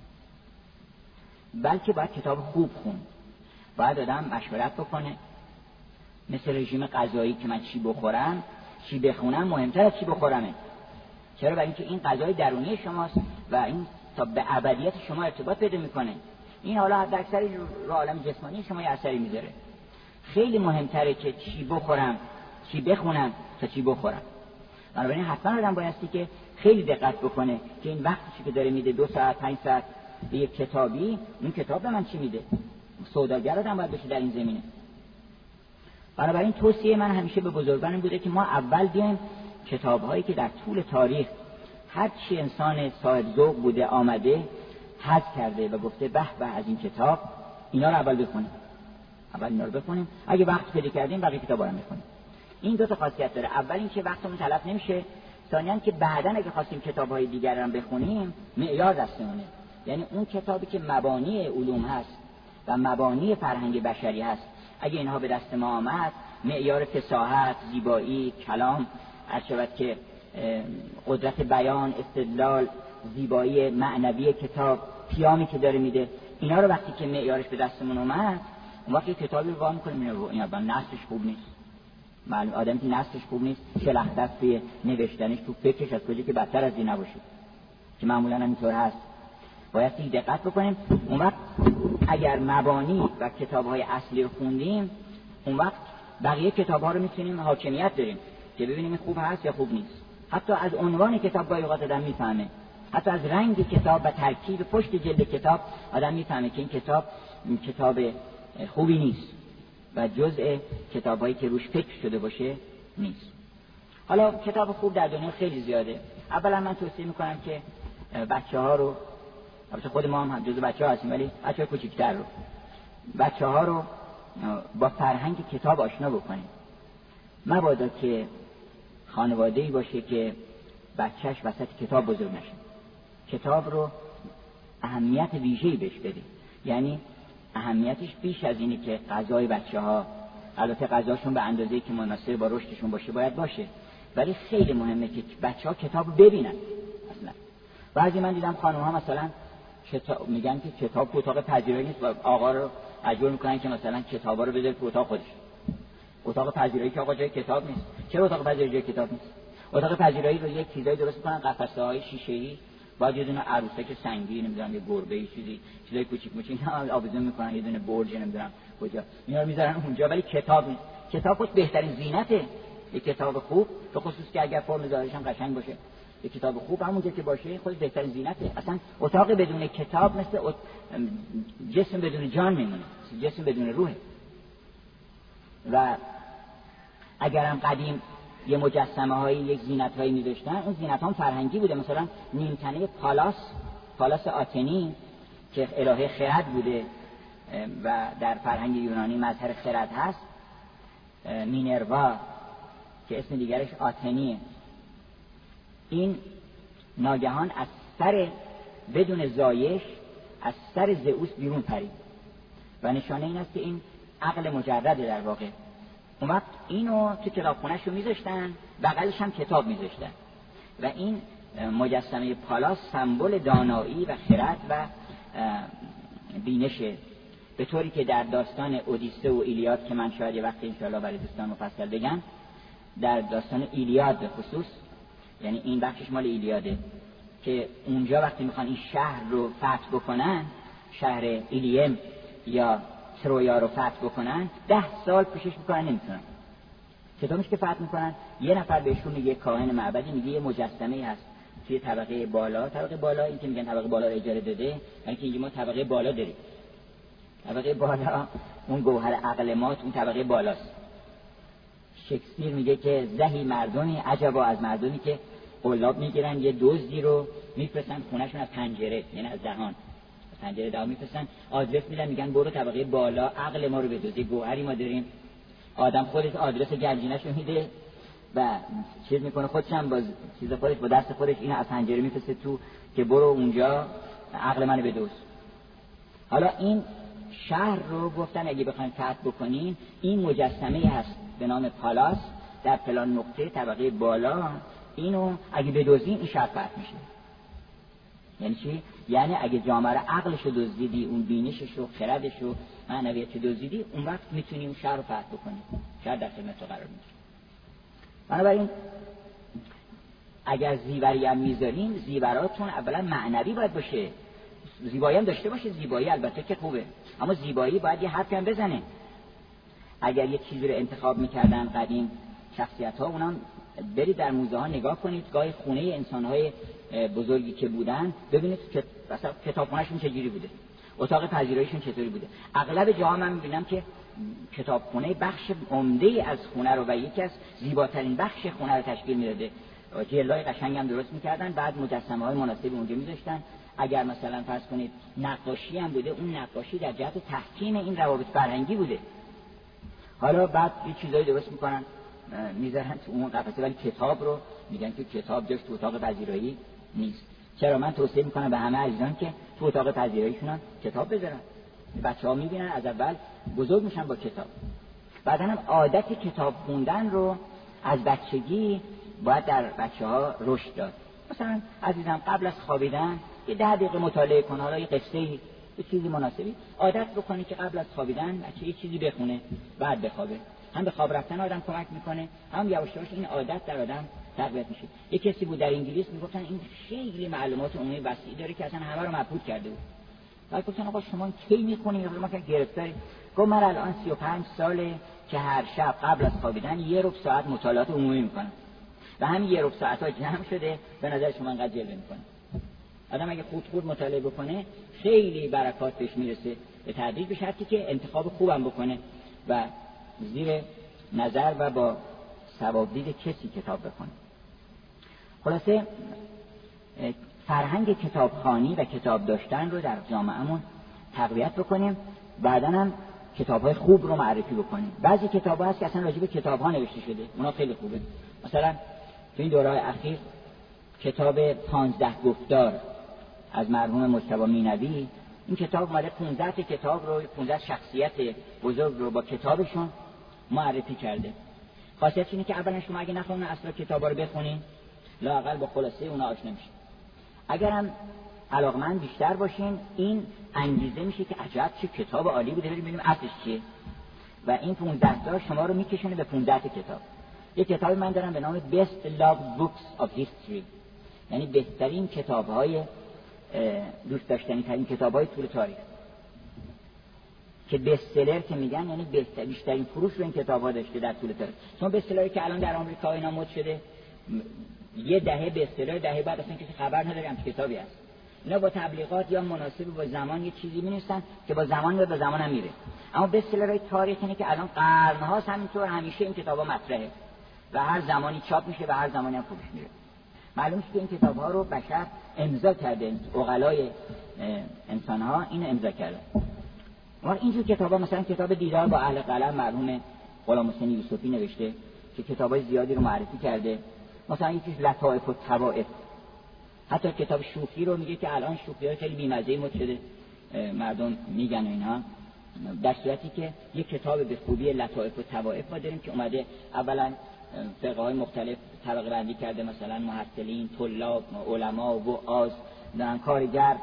بلکه باید کتاب خوب خون، باید آدم مشورت بکنه، مثل رژیم غذایی که من چی بخورم چی بخونم مهمتر از چی بخورمه. چرا؟ برای اینکه این غذای درونی شماست و این تا به ابدیت شما ارتباط پیدا میکنه. این حالا حد اکثری رو عالم جسمانی شما یه اثری میذاره. خیلی مهمتره که چی بخورم چی بخونم تا چی بخورم. بنابراین حتما آدم بایستی که خیلی دقت بکنه که این وقتی که داره میده دو ساعت پنج ساعت به یک کتابی، اون کتاب به من چی میده؟ سوداگر آدم باید بشه در این زمینه. بنابراین توصیه من همیشه به بزرگان بوده که ما اول بیایم کتاب‌هایی که در طول تاریخ هر چی انسان صاحب ذوق بوده آمده حذف کرده و گفته به به از این کتاب، اینا رو اول بخونیم. اول اینا رو بخونیم، اگه وقت پیدا کردیم بقیه کتابا رو میخونیم. این دو تا خاصیت داره. اول این که وقتمون تلف نمیشه، ثانیاً که بعداً اگه خواستیم کتاب‌های دیگر رو بخونیم معیار دستمونه. یعنی اون کتابی که مبانی علوم هست و مبانی فرهنگ بشری هست، اگه اینها به دست ما آمد، معیار فصاحت، زیبایی، کلام، عرشبت که قدرت بیان، استدلال، زیبایی معنوی کتاب، پیامی که داره میده، اینا رو وقتی که معیارش به دستمون اومد، اون وقتی کتابی رو وا می‌کنیم اینو این اول نصش خوب نیست. معلوم آدمی که نصش خوب نیست، شلخته است توی نوشتنش، تو فکرش، از کجا که بدتر از این نباشه، که معمولاً اینطور هست. باید دقت بکنیم. اون وقت اگر مبانی و کتاب‌های اصلی رو خوندیم، اون وقت بقیه کتاب‌ها رو می‌تونیم حاکمیت داریم که ببینیم این خوب هست یا خوب نیست. حتی از عنوان کتاب گاهی اوقات آدم میفهمه، حتی از رنگ کتاب و ترکیب پشت جلد کتاب آدم میفهمه که این کتاب این کتاب خوبی نیست و جزء کتابایی که روش فکر شده باشه نیست. حالا کتاب خوب در دنیا خیلی زیاده. اولا من توصیه میکنم که بچه‌ها رو، البته خود ما هم جزء بچه‌ها هستیم، ولی بچه‌های کوچیک‌تر رو، بچه‌ها رو با فرهنگ کتاب آشنا بکنیم. مبادا که خانواده‌ای باشه که بچه‌ش وسط کتاب بزرگ نشه. کتاب رو اهمیت ویژه‌ای بهش بده. یعنی اهمیتش بیش از اینی که غذای بچه‌ها، البته غذاشون به اندازه‌ای که مناسب با رشدشون باشه باید باشه، ولی خیلی مهمه که بچه‌ها کتاب ببینن. اصلا بعضی من دیدم خانم‌ها مثلا کتاب میگن که کتاب تو اتاق پذیرایی نیست و آقا رو مجبور میکنن که مثلا کتابا رو بذاره تو اتاق خودش. اتاق پذیرایی که آقا جای کتاب نیست. چرا اتاق پذیرایی جای کتاب نیست؟ اتاق پذیرایی رو یک چیزایی درست میکنن، قفسه‌های شیشه‌ای، بعد یه دونه عروسک سنگی، نمیدونم یه گربه‌ای، چیزی چیزای کوچیک موچیک آویزون میکنن، یه دونه برج نمیدونم کجا، اینا رو میذارن اونجا، ولی کتاب نیست. کتاب خودش بهترین زینته. یک کتاب خوب، به خصوص که اگر فرم ظاهرش هم قشنگ باشه، یک کتاب خوب همونجا که باشه خودش بهترین زینته. اصلا اتاق بدون کتاب مثل جسم بدون جان میمونه، جسم بدون روحه. و اگرم قدیم یه مجسمه های یک زینت هایی می‌داشتن، اون زینت ها فرهنگی بوده. مثلا نیمتنه پالاس، پالاس آتنی که الهه خرد بوده و در فرهنگ یونانی مظهر خرد هست، مینروا که اسم دیگرش آتنیه، این ناگهان از سر بدون زایش از سر زئوس بیرون پرید و نشانه این است که این عقل مجرده در واقع. اون وقت اینو تو کتابخونه‌ش رو میذاشتن، بغلش هم کتاب میذاشتن و این مجسمه پالاس سمبل دانایی و خرد و بینشه، به طوری که در داستان اودیسه و ایلیاد که من شاید یه وقت انشاءالله برای دوستان مفصل بگم، در داستان ایلیاد به خصوص، یعنی این بخشش مال ایلیاده، که اونجا وقتی میخوان این شهر رو فتح بکنن، شهر ایلیم یا ترویا رو فتح بکنن، ده سال کوشش میکنن نمیتونن. چطورش که فتح میکنن؟ یه نفر بهشون میگه، کاهن معبدی میگه یه مجسمه هست توی طبقه بالا، طبقه بالا این که میگن طبقه بالا رو اجاره داده، یعنی که اینجا ما طبقه بالا داریم، طبقه بالا اون گوهر عقل ما اون طبقه بالاست. شکسپیر میگه که زهی مردمی عجبا از مردمی که قلاب میگیرن یه دزدی رو میفرستن خونهشون از پنجره، یعنی از دهان پنجره دهان میفرستن، آدرس میدن، میگن برو طبقه بالا عقل ما رو بدزد، گوهری ما داریم. آدم خودش آدرس گنجینه‌شو میده و چیز میکنه، خودش هم با چیز خودش با دست خودش اینو از پنجره میفرسته تو که برو اونجا عقل منو بدزد. حالا این شهر رو گفتن اگه بخواید فتح بکنین، این مجسمه هست به نام پالاس در فلان نقطه طبقه بالا، اینو اگه بدزدین این شهر فتح میشه. یعنی چی؟ یعنی اگه جامعه عقلش رو دزدیدی، اون بینشش رو، خردش رو، معنویت رو دزدیدی، اون وقت میتونی اون شهر رو فتح بکنی، شهر در خدمت تو قرار میگیره. بنابراین اگر زیوری هم میذارین، زیوراتون اولا معنوی باید باشه، زیبایی هم داشته باشه. زیبایی البته که خوبه، اما زیبایی باید یه حرفی هم بزنه. اگر یه چیزی رو انتخاب میکردن قدیم شخصیت ها، اونم برید در موزه ها نگاه کنید، گاهی خونه انسان های بزرگی که بودن ببینید که مثلا کتابخونه‌شون چجوری بوده، اتاق پذیراییشون چطوری بوده. اغلب جاها من میبینم که کتابخونه بخش عمده از خونه رو و یکی از زیباترین بخش خونه رو تشکیل میداده. جلوهای قشنگ هم درست میکردن، بعد مجسمه های مناسبی اونجا میذاشتن. اگر مثلا فرض کنید نقاشی هم بوده، اون نقاشی در جهت تحکیم این روابط فرهنگی بوده. حالا بعد یه چیزایی درست میکنن میذارن تو اون قفسه، ولی کتاب رو میگن که کتاب جاش تو اتاق پذیرایی نیست. چرا؟ من توصیه میکنم به همه عزیزان که تو اتاق پذیراییشون هم کتاب بذارن. بچه‌ها میبینن از اول بزرگ میشن با کتاب. بعدن هم عادت کتاب خوندن رو از بچگی باید در بچه‌ها رشد داد. مثلا عزیزم قبل از خوابیدن یه ده دقیقه مطالعه کن، حالا یه قصه ای، یه چیزی مناسبی عادت بکنی که قبل از خوابیدن بچه یه چیزی بخونه بعد بخوابه. هم به خواب رفتن آدم کمک میکنه، هم یواش یواش این عادت در آدم تقویت میشه. یه کسی بود در انگلیس میگفتن این خیلی معلومات عمومی وسیع داره که اصلا همه رو مبهوت کرده بود. بعد گفتن آقا شما کی میخونید؟ ما که گرفتاری. گفت من الان سی و پنج ساله که هر شب قبل از خوابیدن یه ربع ساعت مطالعات عمومی میکنم و همین یه ربع ساعت ها جمع شده به نظر شما انقدر جلوه میکنه. آدم اگه خود خود مطالعه بکنه خیلی برکات بهش میرسه، به تدریج، به شرطی که انتخاب خوبم بکنه و زیر نظر و با ثوابدید کسی کتاب بخونه. خلاصه فرهنگ کتابخوانی و کتاب داشتن رو در جامعهمون تقویت بکنیم. بعداً هم کتاب‌های خوب رو معرفی بکنیم. بعضی کتاب‌ها هست که اصلا راجع به کتاب‌ها نوشته شده، اونا خیلی خوبه. مثلا تو این دوره‌های اخیر کتاب پانزده گفتار از مرحوم مجتبی مینوی، این کتاب اومده پانزده کتاب رو، پانزده شخصیت بزرگ رو با کتابشون معرفی کرده. خاصیتش اینه که اولا شما اگه نخونین اصلا کتابا رو بخونین، لااقل با خلاصه اونا آشنا میشین. اگرم علاقمند بیشتر باشین، این انگیزه میشه که عجب چه کتاب عالی بوده، بریم ببینیم اصلش چیه. و این پانزده تا شما رو میکشونه به پانزده کتاب. یک کتابی من دارم به نام Best Loved Books of History، یعنی بهترین کتاب‌های دوست داشتنی ترین کتاب‌های طول تاریخ، که بستسلر که میگن یعنی بهتر بیشترین فروش رو این کتاب‌ها داشته در طول تاریخ. چون بستسلری که الان در آمریکا اینا مد شده، یه دهه بستسلر، دهه بعد اصلا کسی خبر نداره هم کتابی هست. اینا با تبلیغات یا مناسب با زمان یه چیزی می‌نویسن که با زمان به زمان هم میره. اما بستسلرهای تاریخی اینه که الان قرن‌هاست همینطور همیشه این کتابا مطرحه و هر زمانی چاپ میشه و هر زمانی هم فروش میره. معلوم است که این کتاب‌ها رو بشر امضا کرده، عقلای انسان‌ها این امضا کردن. ما اینجور کتاب‌ها مثلا کتاب دیدار با اهل قلم مرحوم غلام حسین یوسفی نوشته که کتاب‌های زیادی رو معرفی کرده. مثلا یکیش لطائف و طوائف، حتی کتاب شوخی رو میگه که الان شوخی‌ها خیلی بی‌مزه مد شده، مردم میگن اینها، در صورتی که یک کتاب به خوبی لطائف و طوائف ما داریم که اومده اولا فرقه‌های مختلف طبقه بندی کرده، مثلا محصلین، طلاب، علما، وعاظ، کارگر،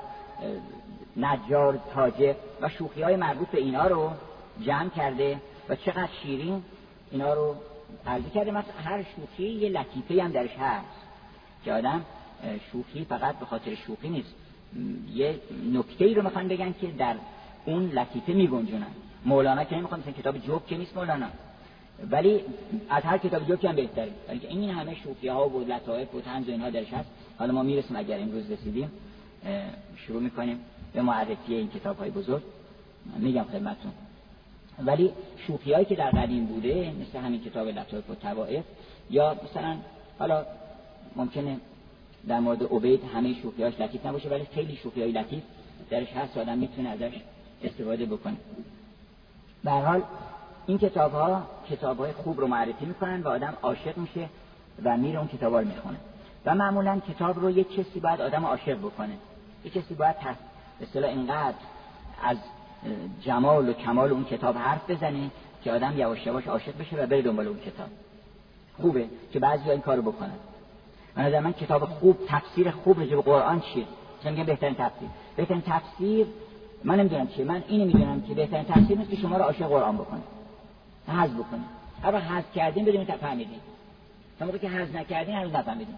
نجار، تاجر و شوخی‌های مربوط به اینا رو جمع کرده و چقدر شیرین اینا رو عرضه کرده. مثلا هر شوخی یه لطیفه‌ای هم درش هست که آدم شوخی فقط به خاطر شوخی نیست، یه نکته‌ای رو میخوان بگن که در اون لطیفه میگنجونن. مولانا که نمیخوام مثلا کتاب جوک که نیست مولانا، ولی از هر کتاب جوکی هم بهتره، ولی که این همه شوخی‌ها و لطائف و طنز و اینها درش هست. حالا ما میرسیم اگر امروز رسیدیم شروع میکنیم به معرفی این کتاب‌های بزرگ، میگم خدمتتون. ولی شوخی‌هایی که در قدیم بوده مثل همین کتاب لطائف و طوائف، یا مثلا حالا ممکنه در مورد عبید همه شوخی‌هاش لطیف نباشه ولی خیلی شوخی‌های لطیف درش هست، آدم میتونه ازش استفاده بکنه. به هر حال این کتاب‌ها کتاب‌های خوب رو معرفی میکنن و آدم عاشق میشه و میره اون کتابا رو میخونه. و معمولا کتاب رو یک کسی باید آدم عاشق بکنه، یک کسی باید به اصطلاح اینقدر از جمال و کمال اون کتاب حرف بزنه که آدم یواش یواش عاشق بشه و بره دنبال اون کتاب. خوبه که بعضیا این کارو بکنن. من من کتاب خوب، تفسیر خوب راجع به قرآن چیه؟ چون میگم بهترین تفسیر. بهترین تفسیر من نمیدونم چیه، من اینو میدونم که بهترین تفسیر نیست که شما رو عاشق قرآن بکنه. حذف بکنه. اگه حذف کردین بدون تفهمیدین. تا موقعی که حذف نکردین هنوز نفهمیدین.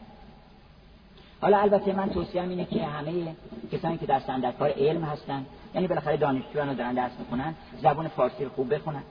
حالا البته من توصیه‌ام اینه که همه کسانی که در صندوق علم هستن، یعنی بالاخره دانشجویان رو دارن درس میخونن، زبان فارسی رو خوب بخونن،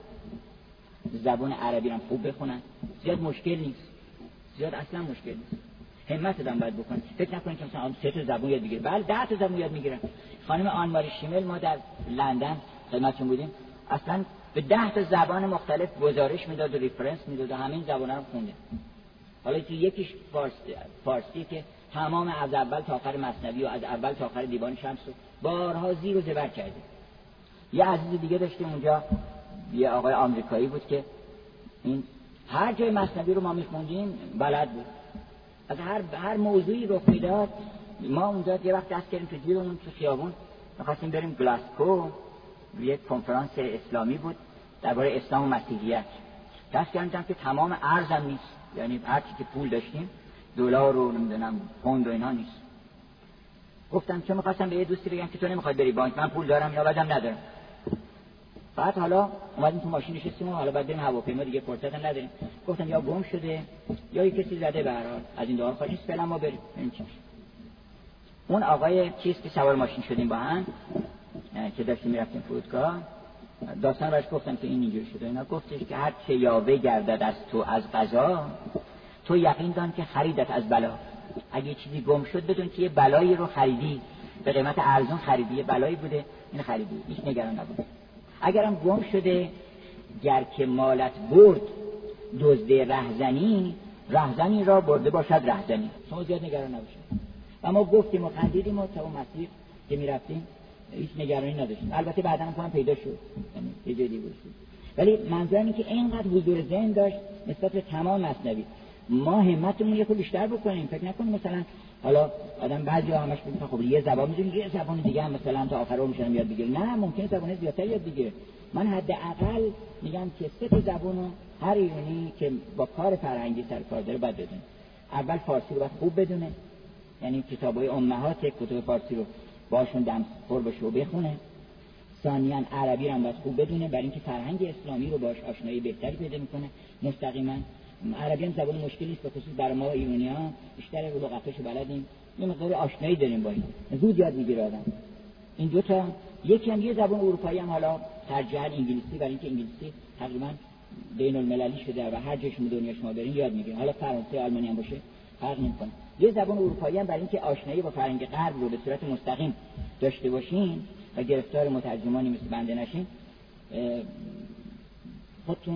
زبان عربی رو خوب بخونن. زیاد مشکل نیست. زیاد اصلا مشکل نیست. همت دادن باید بکنن. فکر نکنین که مثلا سه تا زبان یاد بگیره. بله ده تا زبان یاد میگیرن. خانم آنماری شیمل ما در لندن خدمتتون بودیم، اصلا به ده تا زبان مختلف گزارش میداد و ریفرنس میداد و همین زبانا رو خونده. حالا که یکیش فارسی فارسی که تمام از اول تا آخر مثنوی و از اول تا آخر دیوان شمس رو بارها زیر و زبر کرده. یه عزیز دیگه داشتیم اونجا، یه آقای آمریکایی بود که این هر جای مثنوی رو ما میخوندیم بلد بود. از هر هر موضوعی رخ میداد ما اونجا یه وقت دست کردیم تو جیبمون تو خیابون می‌خواستیم بریم گلاسکو، یه کنفرانس اسلامی بود درباره اسلام و مسیحیت. دست کردیم که تمام ارزم نیست، یعنی هر چی که پول داشتیم دلار رو نمیدونم پوند و اینا نیست. گفتم چون می‌خواستم به یه دوستی بگم که تو نمی‌خوای بری بانک، من پول دارم یا بدم ندارم. بعد حالا اومدیم تو ماشین نشستیم و حالا بعد بریم هواپیما دیگه فرصت نداریم. گفتم یا گم شده یا یه کسی زده به هر حال از این دعا خواهش فعلا ما بریم این چی. اون آقای چیز که سوار ماشین شدیم با هم که داشتیم میرفتیم فرودگاه، داستان براش گفتم که این اینجوری شده. اینا گفتش که هر چه یاوه گردد از تو از قضا، تو یقین دان که خریدت از بلا. اگه چیزی گم شد بدون که یه بلایی رو خریدی، به قیمت ارزون خریدی، یه بلایی بوده این خریدی، هیچ نگران نباش. اگرم گم شده گر که مالت برد دزد رهزنی، رهزنی را برده باشد رهزنی. شما زیاد نگران نباشید. و ما گفتیم و خندیدیم و تا اون مسیر که میرفتیم هیچ نگرانی نداشتیم. البته بعدا هم پیدا شد، یعنی یه جدی بود. ولی منظورم اینه که اینقدر حضور ذهن داشت نسبت به تمام مثنوی. ما همتمون یه خورده بیشتر بکنیم. فکر نکنیم مثلا حالا آدم بعضیا همش میگن خب یه زبان میدونی یه زبان دیگه هم مثلا تا آخر عمرش یاد بگیره. نه، ممکنه زبان زیادتر یاد بگیره. من حداقل میگم که سه تا زبانو هر ایرانی که با کار فرهنگی سر کار داره باید بدونه. اول فارسی رو باید خوب بدونه، یعنی کتابای امهات کتب فارسی رو باشون دم خور بشه و بخونه. ثانیاً عربی رو هم باید خوب بدونه، برای اینکه فرهنگ اسلامی رو باش آشنایی بهتری پیدا میکنه. مستقیما عربی هم زبان مشکلی نیست، به خصوص برای ما ایرانی‌ها بیشتر لغتاشو بلدیم، یه مقدار آشنایی داریم با این، زود یاد میگیره آدم. این دو تا، یکی هم یه زبان اروپایی هم حالا ترجیحاً انگلیسی، برای اینکه انگلیسی تقریبا بین المللی شده و هر جای دنیا شما برین یاد میگیرین. حالا فرانسه آلمانی هم باشه فرق نمیکنه. یه زبان اروپایی هم برای اینکه آشنایی با فرهنگ غرب رو به صورت مستقیم داشته باشین و گرفتار مترجمانی مثل بنده نشین، خودتون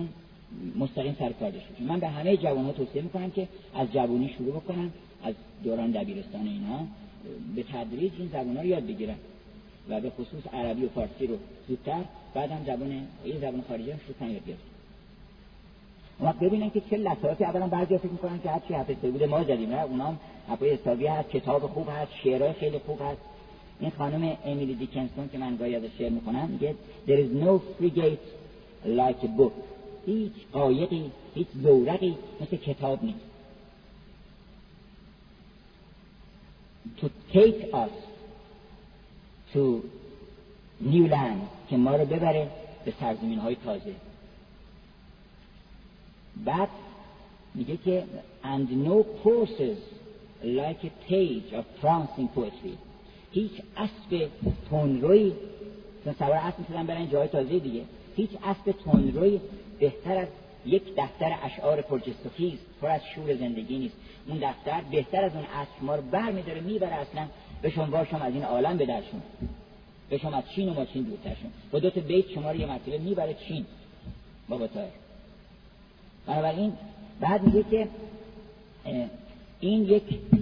مستقیم سر کار داشته باشیم. من به همه جوان‌ها توصیه میکنم که از جوانی شروع بکنن، از دوران دبیرستان اینا به تدریج این زبان‌ها رو یاد بگیرن و به خصوص عربی و فارسی رو زودتر، بعد هم زبان یه زبان خارجی رو شروع یاد بگیرن. ما ببینن که چه لطافتی. اولا بعضیا فکر میکنن که هر چی حافظ بود ما زدیم، نه، اونا هم حافظ حسابی هست، کتاب خوب هست، شعرهای خیلی خوب هست. این خانم امیلی دیکنسون که من گاهی ازش شعر میخونم میگه there is no frigate like a book. هیچ قایقی، هیچ زورقی مثل کتاب نیست. to take us to new land، که ما رو ببره به سرزمین های تازه. بعد میگه که and no horses like a page of prancing poetry. هیچ اسب تندروی، چون سوار اسب میشدن برن جای تازه دیگه، هیچ اسب تندروی بهتر از یک دفتر اشعار پرجست و خیز پر از شور زندگی نیست. اون دفتر بهتر از اون اسب شما رو بر میداره میبره اصلا به شما شما از این عالم به درشون، به شما از چین و ما چین دورترشون. با دو تا بیت شما رو یه مرتبه میبره چین بابا تایر. بنابراین بعد میگه که این یک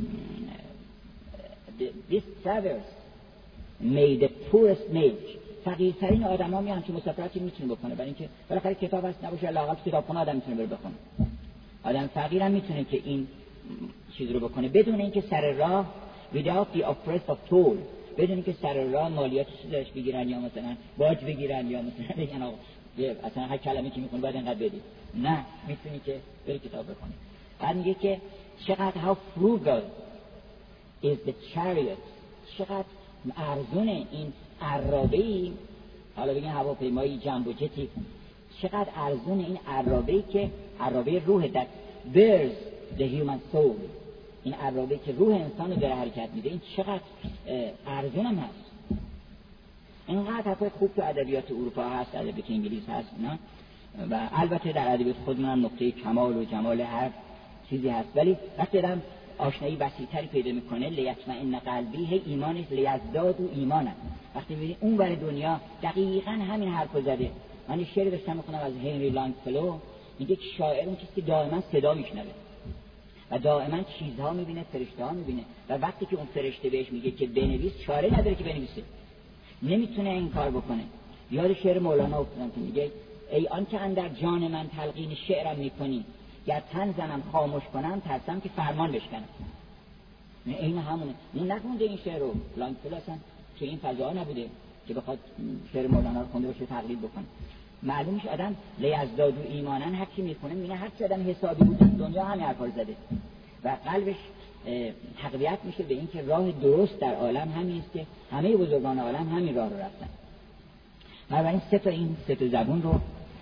this travels made the poorest mage. فقیرترین آدم ها میان که مسافرتی میتونه بکنه، برای اینکه بالاخره کتاب هست نباشه لااقل کتابخونه آدم میتونه بره بخونه. آدم فقیر هم میتونه که این چیز رو بکنه بدون اینکه سر راه without the oppress of toll، بدون اینکه سر راه مالیاتش داشت بگیرن یا مثلا باج بگیرن یا مثلا بگن آقا اصلا هر کلمه که میخونی باید اینقدر بدی. نه، میتونی که بری کتاب بخونی. بعد میگه که چقدر how frugal is the chariot، چقدر ارزون این عرابه‌ای، حالا بگین هواپیمایی جنب و جتی، چقدر ارزون این عرابه‌ای که عرابه روح that bears the human soul، این عرابه‌ای که روح انسان رو داره حرکت میده، این چقدر ارزون هم هست. اینقدر حرفای خوب تو ادبیات اروپا هست، ادبیات انگلیس هست نه، و البته در ادبیات خودمون هم نقطه کمال و جمال هر چیزی هست، ولی وقتی آدم آشنایی وسیع‌تری پیدا میکنه لیطمئن قلبی، هی ایمانش لیزداد و ایمانه. وقتی میبینی اون ور دنیا دقیقاً همین حرفو زده. من یه شعر داشتم میخونم از هنری لانگفلو، میگه که شاعر اون کسی که دائما صدا میشنوه و دائما چیزها میبینه، فرشته ها میبینه، و وقتی که اون فرشته بهش میگه که بنویس، چاره نداره که بنویسه، نمیتونه این کار بکنه. یاد شعر مولانا افتادم که میگه ای آن که اندر جان من تلقین شعرم میکنی، گر تن زنم خاموش کنم ترسم که فرمان بشکنم. این همونه. اون نخونده این شعر رو، لانگفلو اصلا که این فضا نبوده که بخواد شعر مولانا رو خونده باشه تقلید بکنه. معلوم میشه آدم لیزداد و ایمانن هر کی میخونه میبینه هر چه آدم حسابی بود دنیا همین حرفا زده و قلبش تقویت میشه به این که راه درست در عالم همین است که همه بزرگان عالم همین راه رو رفتن. بنابراین سه تا این سه تا زبون رو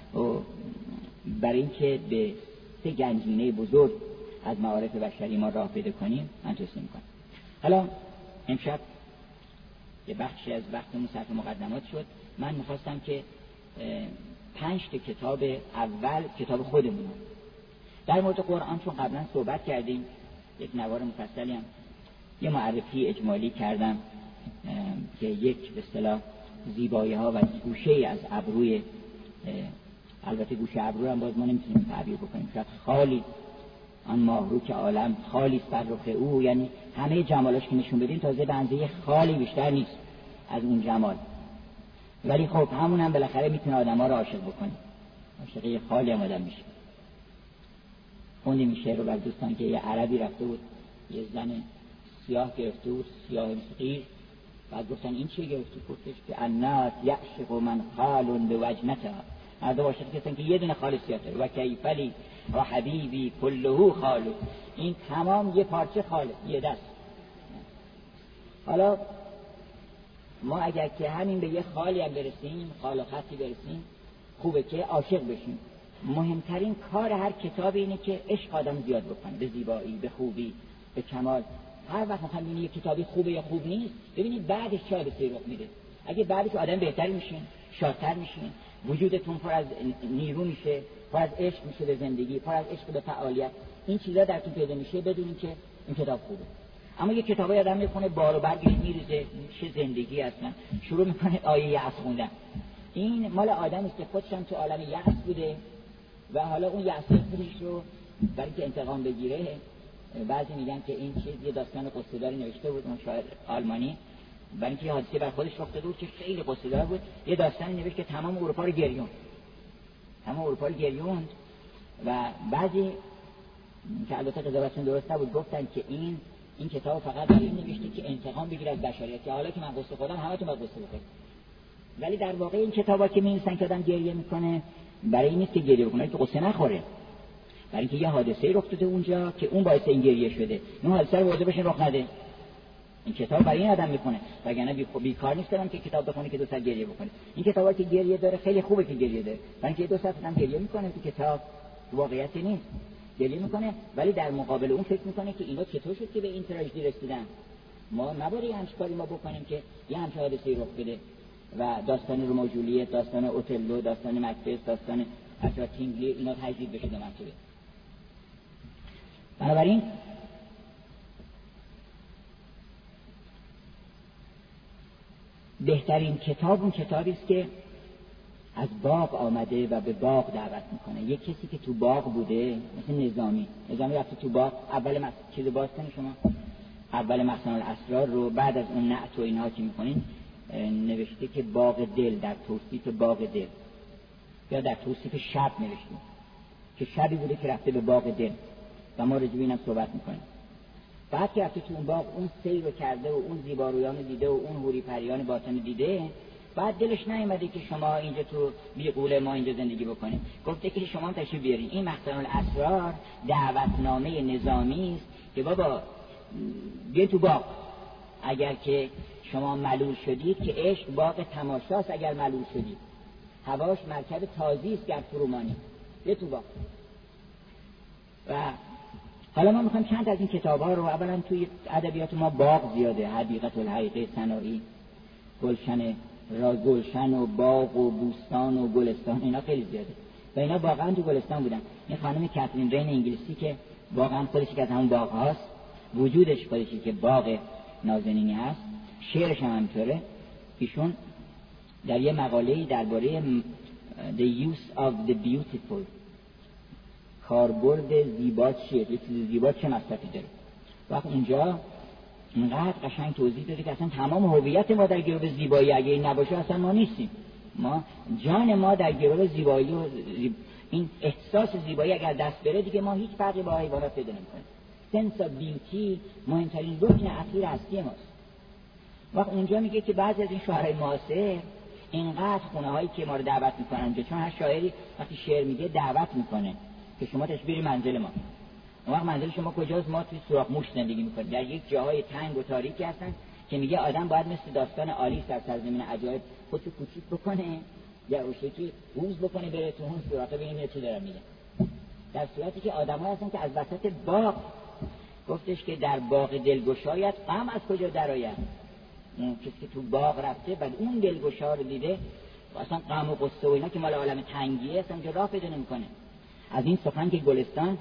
برای اینکه به سه گنجینه بزرگ از معارف بشری ما راه پیدا کنیم من توصیه میکنم. حالا امشب یه بخشی از وقتمون صرف مقدمات شد. من میخواستم که پنج تا کتاب اول کتاب خودمون در مورد قرآن چون قبلا صحبت کردیم، یک نوار مفصلی هم یه معرفی اجمالی کردم که یک به اصطلاح زیبایی ها و گوشه از ابروی، البته گوشه ابرو هم باز ما نمیتونیم تعبیر بکنیم، شاید خالی آن ماهرو که عالم خالی فرخ او، یعنی همه جمالاش که نشون بدیم تازه به اندازه خالی بیشتر نیست از اون جمال، ولی خب همون هم بالاخره میتونه آدم ها رو عاشق بکنه. عاشقی خالی هم آدم میشه. خوندیم این شعر رو بر دوستان که یه عربی رفته بود یه زن سیاه گرفته بود، سیاه مسقیر، بعد گفتن این چی گرفتی؟ گفتش که الناس یعشق من خال بوجنتها، مردم عاشق کسان که یه دونه خال سیاه داره. و کیفلی و حبیبی کله خالو، این تمام یه پارچه خاله، یه دست. حالا ما اگر که همین به یه خالی هم برسیم، خال و خطی برسیم، خوبه که عاشق بشیم. مهمترین کار هر کتاب اینه که عشق آدم زیاد بکنه به زیبایی، به خوبی، به کمال. هر وقت میخوام ببینید یه کتابی خوبه یا خوب نیست، ببینید بعدش چه حالتی رخ میده. اگه بعدش آدم بهتر میشین، شادتر میشین، وجودتون پر از نیرو میشه، پر از عشق میشه به زندگی، پر از عشق به فعالیت، این چیزا درتون پیدا میشه، بدونید که این کتاب خوبه. اما یه کتابی آدم میخونه بار و برگش میریزه، چه زندگی اصلا، شروع میکنه آیه یأس خوندن. این مال آدمی است که خودش هم تو عالم یأس بوده و حالا اون یأسه خودش رو برای که انتقام بگیره، بعضی میگن که این چیز یه داستان قصه‌داری نوشته بود اون شاعر آلمانی، برای اینکه یه حادثه بر خودش رخ داده بود که خیلی قصه‌دار بود، یه داستانی نوشت که تمام اروپا رو گریوند، تمام اروپا رو گریوند و بعضی که البته قضاوتشون درست نبود گفتن که این این کتاب فقط برای این نوشته که انتقام بگیره از بشریت، که حالا که من قصه خودم همتون باید قصه بخورید. ولی در واقع این کتابا که می‌نویسن که آدم گریه میکنه برای این نیست که گریه بکنه که قصه نخوره، برای اینکه یه حادثه‌ای رخ داده اونجا که اون باعث این گریه شده، اون حادثه رو برده بشین رخ نده. این کتاب برای این آدم میخونه، وگرنه بی خب بیکار نیستم که کتاب بخونه که دو ساعت گریه بکنه. این کتابا که گریه داره خیلی خوبه که گریه داره، برای اینکه دو ساعت هم گریه میکنه که کتاب واقعیتی نیست، گریه میکنه ولی در مقابل اون فکر میکنه که اینا چطور شد که به این تراژدی رسیدن، ما نباید همش کاری ما بکنیم که یه همچین حادثه‌ای رخ بده. و داستان رومئو و جولیت، داستان اوتلو، داستان مکبث، داستان حتی تینگلی اینا تجدید بشه به مرتبه. بنابراین بهترین کتاب اون کتابی است که از باغ آمده و به باغ دعوت میکنه. یک کسی که تو باغ بوده، مثل نظامی نظامی رفته تو باغ، اول مس... چیز باز کنی شما اول مخزن الاسرار رو، بعد از اون نعت و اینها که میکنین نوشته که باغ دل، در توصیف باغ دل یا در توصیف شب نوشته که شبی بوده که رفته به باغ دل و ما رجوع اینم صحبت میکنیم. بعد که رفته تو اون باغ اون سیر رو کرده و اون زیبارویان رو دیده و اون حوری پریان باطن دیده، بعد دلش نیومده که شما اینجا تو بیغوله ما اینجا زندگی بکنیم، گفته که شما هم تشریف بیارین. این مخزن الاسرار دعوتنامه نظامی است که بابا بیاین تو باغ، اگر که شما ملول شدید که عشق باغ تماشاست، اگر ملول شدید هواش مرکب تازی است گر فرومانی، بیاین تو باغ. و حالا ما میخوایم چند از این کتاب‌ها رو، اولا توی ادبیات ما باغ زیاده، حدیقه الحقیقه سنایی، گلشن را گلشن و باغ و بوستان و گلستان، اینا خیلی زیاده و اینا واقعا تو گلستان بودن. این خانم کاترین رین انگلیسی که واقعا خودش که از همون باغ هاست، وجودش خودشی که باغ نازنینی هست، شعرش هم همینطوره. ایشون در یه مقاله‌ای درباره The Use of the Beautiful، کاربرد زیبا چیه، یه چیز زیبا چه مصرفی داره، وقت اونجا اینقدر قشنگ توضیح داده که اصلا تمام هویت ما در گرو زیبایی، اگه این نباشه اصلا ما نیستیم. ما جان ما در گرو زیبایی و زیب... این احساس زیبایی اگر دست بره دیگه ما هیچ فرقی با حیوانات پیدا نمی‌کنیم. سنس آف بیوتی مهمترین رکن اخیر هستی ماست. وقت اونجا میگه که بعضی از این شاعرای معاصر اینقدر خونه‌هایی که ما رو دعوت می‌کنن، چون هر شاعری وقتی شعر میگه دعوت می‌کنه که شما تشبیه منزل ما. اون وقت منزل شما کجاست؟ ما توی سوراخ موش زندگی میکنیم، در یک جاهای تنگ و تاریکی هستن که میگه آدم باید مثل داستان آلیس در سرزمین عجایب خودشو کوچیک بکنه یا روشکی روز بکنه بره تو اون سوراخ ببینیم چی دارن میگن، در صورتی که آدم‌ها هستن که از وسط باغ، گفتش که در باغ دلگشایت غم از کجا درآید. اون کسی که تو باغ رفته بعد اون دلگشا رو دیده اصلا غم و غصه و اینا که مال عالم تنگیه اصلا اونجا راه پیدا نمی‌کنه. از این سخن که گلستان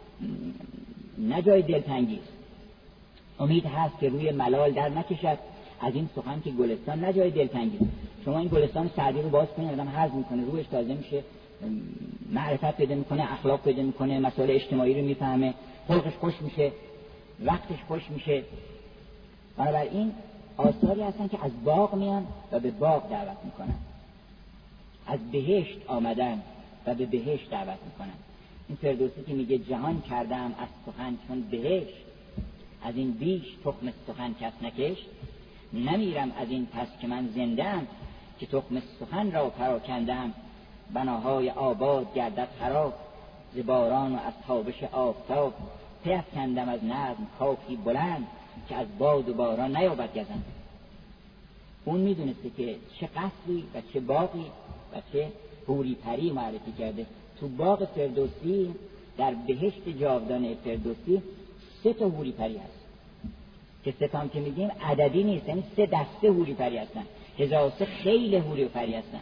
نه جای دلتنگی است، امید هست که روی ملال در نکشد. از این سخن که گلستان نه جای دلتنگی است. شما این گلستان سعدی رو باز کنید آدم هضم میکنه، روحش تازه میشه، معرفت پیدا میکنه، اخلاق پیدا میکنه، مسائل اجتماعی رو میفهمه، خلقش خوش میشه، وقتش خوش میشه. بنابراین آثاری هستن که از باغ میان و به باغ دعوت میکنن، از بهشت آمدن و به بهشت دعوت میکنن. این فردوسی که میگه جهان کردم از سخن چون بهشت، از این بیش تخم سخن کس نکشت، نمیرم از این پس که من زنده‌ام، که تخم سخن را پراکندم، بناهای آباد گردد خراب، ز باران و از تابش آفتاب، پیفکندم از نظم کاخی بلند، که از باد و باران نیابد گزند. اون میدونسته که چه قصری و چه باغی و چه حوری پری معرفی کرده. تو باغ فردوسی در بهشت جاودان فردوسی سه تا حوری پری هست که سه تام که میگیم عددی نیست، یعنی سه دسته حوری پری هستن، هزار سه خیلی حوری پری هستن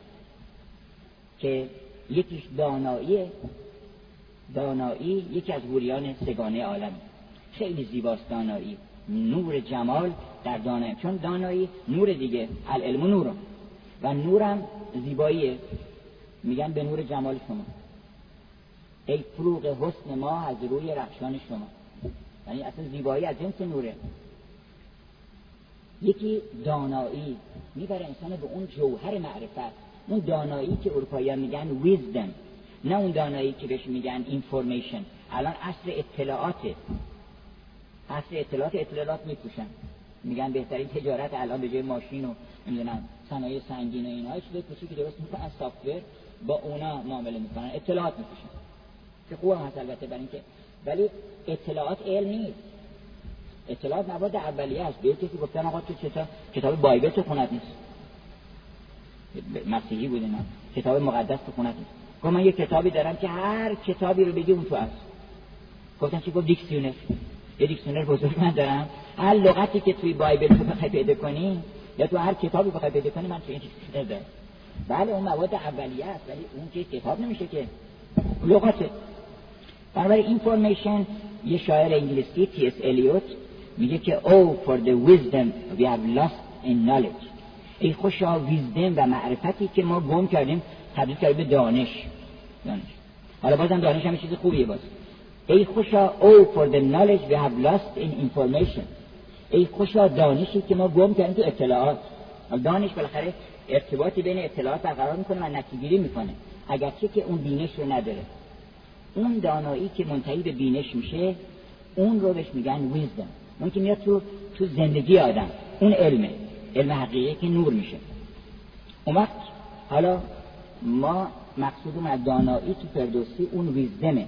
که یکیش دانایی دانایی یکی از حوریان سگانه عالم، خیلی زیباست دانایی، نور جمال در دانایی، چون دانایی نور دیگه، العلم نور و نورم زیباییه، میگن به نور جمال شما. ای فروغ حسن ما از روی رخشان شما. یعنی اصلا زیبایی از جنس نوره. یکی دانایی میبره انسان به اون جوهر معرفت، اون دانایی که اروپایی‌ها میگن wisdom، نه اون دانایی که بهش میگن information. الان عصر اطلاعاته، عصر اطلاعات اطلاعات میپوشن، میگن بهترین تجارت الان به جای ماشین و نمیدونم صنایع سنگین و اینها چیز کوچیکی درست میکنن از سافت‌ور، با اونا معامله میکنن، اطلاعات میپوشن که خوبه هست البته برای اینکه، ولی اطلاعات علم نیست. اطلاعات مواد اولیه است. به کسی گفتن آقا تو چطور کتاب بایبل تو خونت نیست، مسیحی بود اینا، کتاب مقدس تو خونت نیست. گفتم من یه کتابی دارم که هر کتابی رو بگی اون تو هست. گفتم چی؟ گفت دیکشنری. یه دیکشنری بزرگ من دارم، هر لغتی که توی بایبل تو بخوای پیدا کنی یا تو هر کتابی بخوای پیدا کنی من توی این دیکشنری دارم. بله اون مواد اولیه است، ولی اون که کتاب نمیشه که، لغاته. برای اینفورمیشن یه شاعر انگلیسی تی اس الیوت میگه که oh for the wisdom we have lost in knowledge. ای خوشا ویزدم و معرفتی که ما گم کردیم تبدیل کردیم به دانش. دانش حالا بازم دانش هم چیز خوبیه. باز ای خوشا oh for the knowledge we have lost in information. ای خوشا دانشی که ما گم کردیم تو اطلاعات. دانش بالاخره ارتباطی بین اطلاعات برقرار میکنه و نتیجه‌گیری میکنه، اگرچه که اون بینش رو نداره. اون دانایی که منتهی به بینش میشه اون رو بهش میگن ویزدم. اون که میاد تو تو زندگی آدم، اون علمه، علم حقیقی که نور میشه. اون وقت حالا ما مقصودم از دانایی تو فردوسی اون ویزدمه.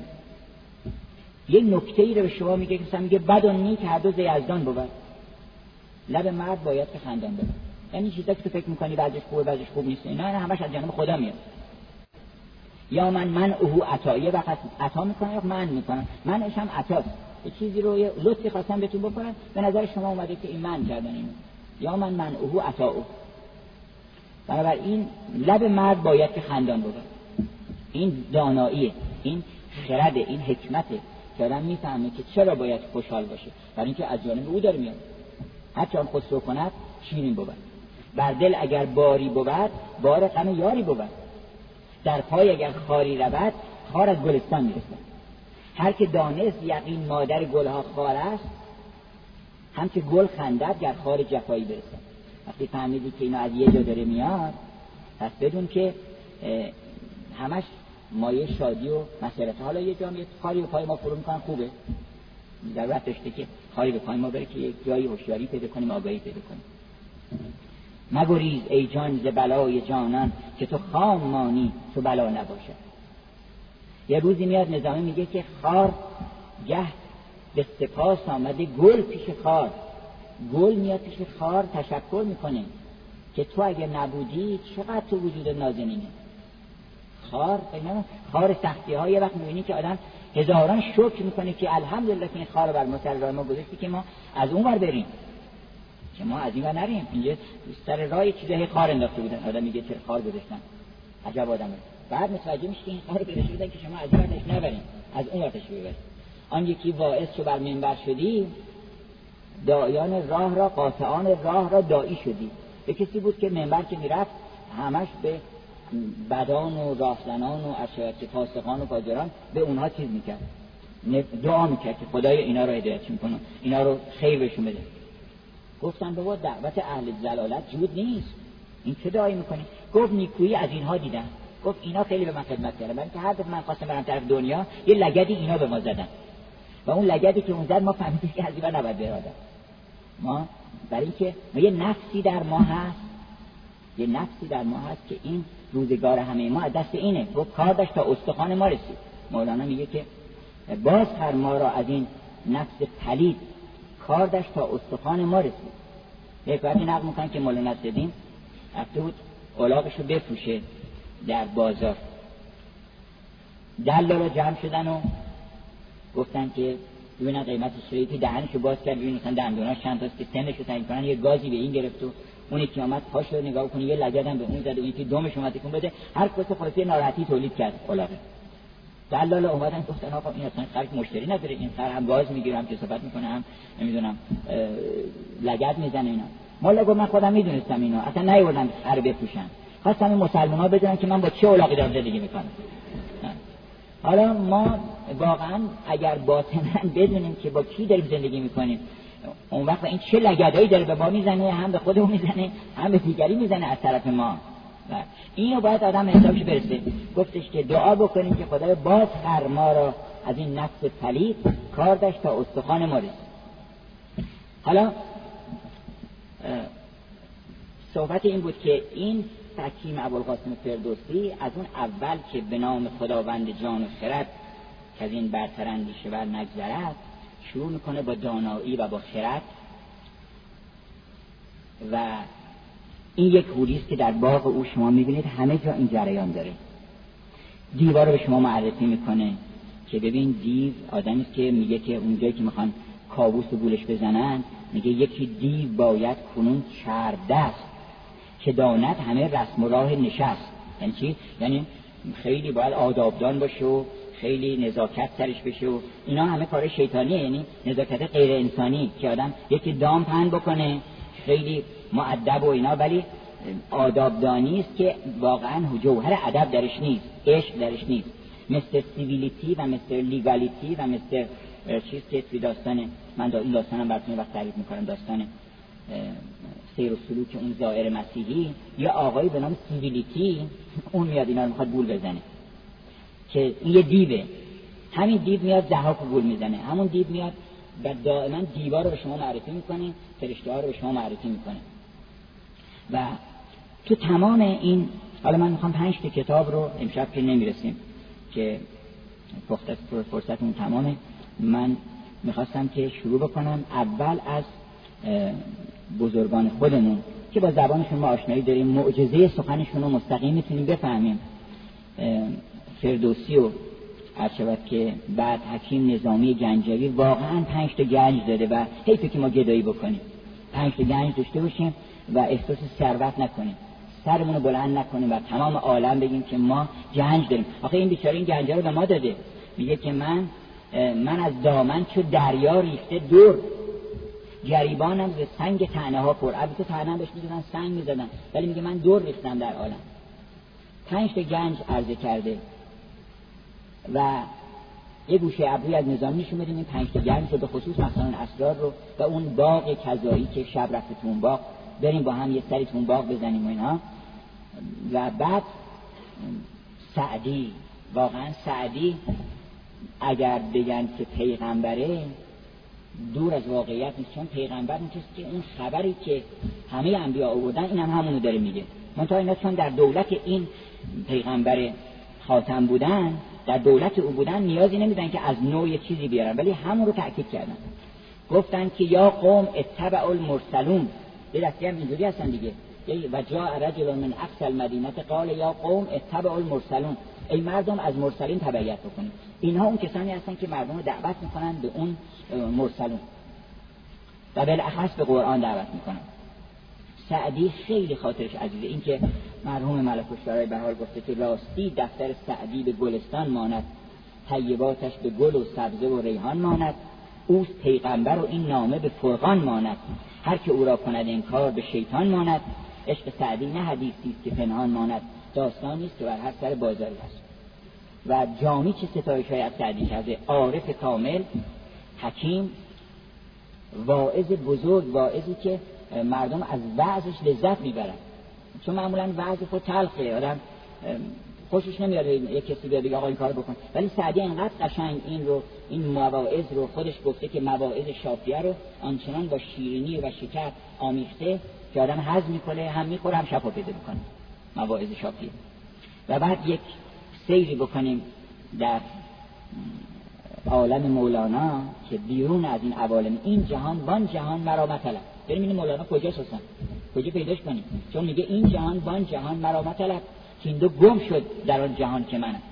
یه نکته‌ای رو به شما میگه که مثلا میگه بد و نیک هر دو ز یزدان بود. لب مرد باید که خندان بده. یعنی چیزایی که تو فکر میکنی بعضیش خوبه بعضیش خوب نیست، اینا همش از جانب خدا میاد. یا من من او عطایه وقت عطا میکنه یا من میکنم، منش هم عطاست. یه چیزی رو یه لطفی خواستم بهتون بکنم، به نظر شما اومده که این من کردن اینو. یا من من او عطا او. بنابراین لب مرد باید که خندان بود. این داناییه، این خرده، این حکمته که آدم میفهمه که چرا باید خوشحال باشه، برای اینکه از جانب او داره میاد. هرچه هم خسرو کند شیرین بود، بر دل اگر باری بود بار غم یاری بود، در پای اگر خاری رود خار از گلستان میرسد. هر که دانست یقین مادر گلها خار است، هم که گل خندد گر خار جفایی برسد. وقتی فهمیدی که اینا از یه جا داره میاد، پس بدون که همش مایه شادی و مسرت. حالا یه جا یه خاری به پای ما فرو میکنن، خوبه، ضرورت داشته که خاری به پای ما بره که یک جایی هوشیاری پیدا کنیم، آگاهی پیدا کنیم. مگریز ای جان ز بلای جانان، که تو خام مانی تو بلا نباشد. یه روزی میاد نظامی میگه که خار گه به سپاس آمده گل پیش خار. گل میاد پیش خار تشکر میکنه که تو اگه نبودی چقدر تو وجود نازنینه. خار خار سختی ها، یه وقت میبینی که آدم هزاران شکر میکنه که الحمدلله که این خار رو بر ما سر راه ما گذاشتی که ما از اون ور بریم، که ما از این ور نریم. اینجا سر راه چیزای خار انداخته بودن، آدم میگه چه خار گذاشتن، عجب آدمه. بعد متوجه میشه که این خار پیدا شده که شما از این ورش نبرین، از اون ورش ببرید. آن یکی واعظ چو بر منبر شدی، دایان راه را قاطعان راه را دایی شدی. به کسی بود که منبر که میرفت همش به بدان و راهزنان و اشرار فاسقان و فاجران به اونها چیز میکرد، دعا میکرد که خدای اینا رو هدایت کنه، اینا رو خیر بهشون بده. گفتن بابا دعوت اهل ضلالت جود نیست، این چه دعایی میکنی؟ گفت نیکویی از اینها دیدم. گفت اینا خیلی به من خدمت کردن، من که هر دفعه من خواستم برم طرف دنیا یه لگدی اینا به ما زدن و اون لگدی که اون زد ما فهمیدیم که از این نباید بره. ما برای اینکه ما یه نفسی در ما هست، یه نفسی در ما هست که این روزگار همه ما از دست اینه. گفت کار داشت تا استخوان ما رسید. مولانا میگه که باز هر ما را از این نفس پلید، کار داشت تا استخوان ما رسید. یک وقتی نقل میکنن که مولانا نصرالدین رفته بود الاغش رو بفروشه در بازار. دلالا جمع شدن و گفتن که ببینن قیمتش چقدره، که دهنشو باز کرد ببینن مثلا دندوناش چند تاست که سنش رو تعیین کنن. یه گازی به این گرفت و اونی که اومد پاشو نگاه کنه یه لگدم به اون زد و اونی که دمش اومد تکون بده، هر کس خلاصه ناراحتی تولید کرد الاغه. دلالا اومدن گفتن آقا این اصلا خرج مشتری نداره، این خر هم گاز میگیره هم کثافت میکنه هم نمیدونم لگد میزنه اینا. مولا گفت من خودم میدونستم اینو، اصلا نیوردم خر بفروشن، خواستم این مسلمان‌ها بدونن که من با چه الاغی دارم زندگی میکنم. حالا ما واقعا اگر باطناً بدونیم که با کی داریم زندگی میکنیم، اون وقت این چه لگدایی داره به ما میزنه، هم به خودمون میزنه هم به دیگری میزنه از طرف ما. و اینو باید آدم حسابش برسه. گفتش که دعا بکنیم که خدای باز هر ما را از این نفس پلید کار داشت تا استخوان ما رسید. حالا صحبت این بود که این حکیم ابوالقاسم فردوسی از اون اول که به نام خداوند جان و خرد که از این برتر اندیشه ور نگذرد شروع میکنه با دانایی و با خرد، و این یک حوریست که در باغ او شما میبینید همه جا این جریان داره. دیوار رو به شما معرفی میکنه که ببین دیو آدمی که میگه که اونجایی که میخوان کاووس و گولش بزنن میگه یکی دیو باید کنون چرب دست که داند همه رسم و راه نشست. یعنی چی؟ یعنی خیلی باید آدابدان باشه و خیلی نزاکت سرش بشه و اینا همه کار شیطانیه، یعنی نزاکت غیر انسانی که آدم یکی دام پهن بکنه خیلی مؤدب و اینا، ولی آدابدانی است که واقعا جوهر ادب درش نیست، عشق درش نیست. مثل سیویلیتی و مثل لیگالیتی و مثل چیز که توی داستان من دا این داستانم براتون وقت تعریف میکنم، داستان سیر و سلوک اون زائر مسیحی، یا آقایی به نام سیویلیتی اون میاد اینا رو میخواد گول بزنه که این یه دیوه، همین دیو میاد ضحاک و گول میزنه، همون دیو میاد و دائما دیوار رو به شما معرفی میکنه، فرشته ها رو به شما معرفی میکنه. و تو تمام این، حالا من میخوام پنج تا کتاب رو امشب که نمیرسیم که فرصتمون تمامه، من میخواستم که شروع بکنم اول از بزرگان خودمون که با زبانشون ما آشنایی داریم، معجزه سخنشون رو مستقیم میتونیم بفهمیم. فردوسی و هرچند که بعد حکیم نظامی گنجوی واقعا پنج تا گنج داده و حیفه که ما گدایی بکنیم، پنج تا گنج داشته باشیم و احساس ثروت نکنیم، سرمون رو بلند نکنیم و تمام عالم بگیم که ما گنج داریم. آخه این بیچاره این گنجا رو به ما داده، میگه که من من از دامن چو دریا ریخته دور، گریبانم ز سنگ طعنه ها پر. البته طعنه هم بهش می‌زدن، سنگ می‌زدن، ولی میگه من دور ریختم در عالم. پنج تا گنج عرضه کرده و یه گوشه ابروی از نظامی نشون بدیم این پنج تا گنج رو، به خصوص مثلا اسرار رو و اون باغ کذایی که شب رفته تو اون باغ، بریم با هم یه سری تو اون باغ بزنیم و اینا. و بعد سعدی، واقعا سعدی اگر بگن که پیغمبره دور از واقعیت نیست، چون پیغمبر نیست که اون خبری که همه انبیا آوردن این هم همونو داره میگه. منتها اینا چون در دولت این پیغمبر خاتم بودن، در دولت او بودن، نیازی نمیدن که از نوع یه چیزی بیارن، ولی همون رو تأکید کردن. گفتن که یا قوم اتبعوا المرسلون، یه دستی هم اینجوری هستن دیگه، و جاء رجل من اقصى المدینه قال یا قوم اتبعوا المرسلون، ای مردم از مرسلین تبعیت بکنید. اینها اون کسانی هستن که مردم رو دعوت میکنن به اون مرسلون و بالاخص به قرآن دعوت میکنن. سعدی خیلی خاطرش عزیزه، این که مرحوم ملک الشعرای بهار گفته که راستی دفتر سعدی به گلستان ماند، طیباتش به گل و سبزه و ریحان ماند، اوست پیغمبر و این نامه به فرقان ماند، هر که او را کند انکار به شیطان ماند. عشق سعدی نه حدیثی است که پنهان ماند، داستانی است که بر هر سر بازاری است. و جامی چه ستایش‌های از سعدی کرده، عارف کامل، حکیم، واعظ بزرگ، واعظی که مردم از وعظش لذت میبرن، چون معمولا وعظ خود تلخه، آدم خوشش نمیاد یک کسی بیاد بگه آقا این کارو بکن، ولی سعدی اینقدر قشنگ این رو، این مواعظ رو خودش گفته که مواعظ شافیه رو آنچنان با شیرینی و شکر آمیخته که آدم هضم میکنه، هم میخوره هم شفا پیدا میکنه، مواعظ شافیه. و بعد یک سیری بکنیم در عالم مولانا که بیرون از این عوالم، این جهان وان جهان مرا مطلب. بریم این مولانا کجاست اصلا، کجا پیداش کنیم؟ چون میگه این جهان وان جهان مرا مطلب، که این دو گم شد در آن جهان که منم.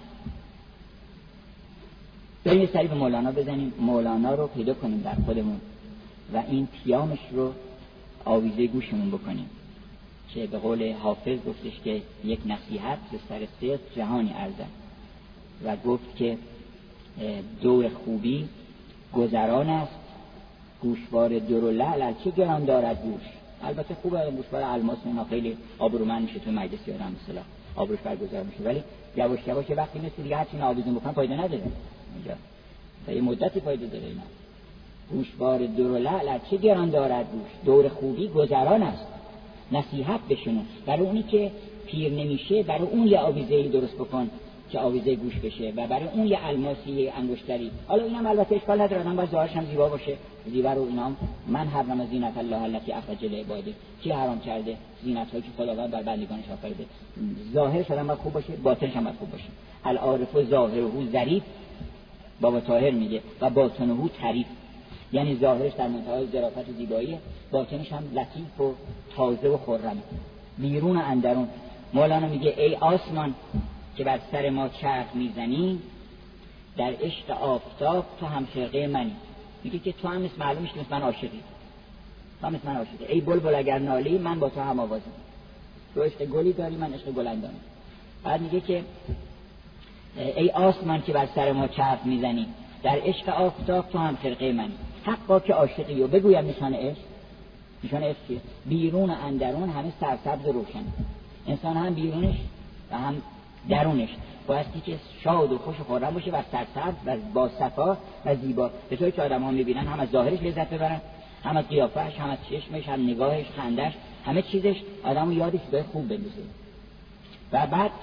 بریم سری به مولانا بزنیم، مولانا رو پیدا کنیم در خودمون و این پیامش رو آویزه گوشمون بکنیم که به قول حافظ گفتش که یک نصیحت به سر سه جهانی ارزد و گفت که دو خوبی گذران است، گوشوار در و لعل چه گران دارد گوش. البته خوبه گوشوار الماس، اینا خیلی آبرومند میشه تو مجلس یارم مثلا، آبروش برگزار میشه. ولی یواش یواش وقتی مثل دیگه هرچی آویزون بکنن فایده نداره اینجا، تا یه مدتی فایده داره. اینا گوشوار در و لعل چه گران دارد گوش، دور خوبی گذران است نصیحت بشنو. برای اونی که پیر نمیشه برای اون یه آویزه‌ای درست بکن که آویزه گوش بشه و برای اون یه الماسی انگشتری. حالا اینم البته اشکال نداره، آدم باید ظاهرش هم زیبا باشه. زیبا رو اینام من حرم زینت الله التي اخرج لعباده، کی حرام کرده؟ زینت‌هایی که خداوند بر بندگانش آفریده. ظاهرش آدم باید خوب باشه، باطنش هم باید خوب باشه. العارف ظاهره ظریف، بابا طاهر میگه، و باطنه طریف، یعنی ظاهرش در منتهای ظرافت و زیبایی، باطنش هم لطیف و تازه و خرم، بیرون و اندرون. مولانا میگه ای آسمان که بر سر ما چرخ میزنی، در عشق آفتاب تو هم خرقه منی. میگه که تو هم مثل معلوم میشه مثل من عاشقی، تو هم مثل من عاشقی. ای بلبل اگر نالی من با تو هم آوازم، تو عشق گلی داری من عشق گلندانم. بعد میگه که ای آسمان که بر سر ما چرخ میزنی، در عشق آفتاب تو هم خرقه منی. حقا که عاشقی و بگویم نشان عشق، نشان عشق چیه؟ بیرون و اندرون همه سرسبز و روشن. انسان هم بیرونش و هم درونش بایستی که شاد و خوش و خرم باشه و سرسبز و با صفا و زیبا، به طوری که آدم ها میبینن هم از ظاهرش لذت ببرن، هم از قیافهش، هم از چشمش، هم نگاهش، خندش، همه چیزش آدمو یادش به خوب بندازه. و بعد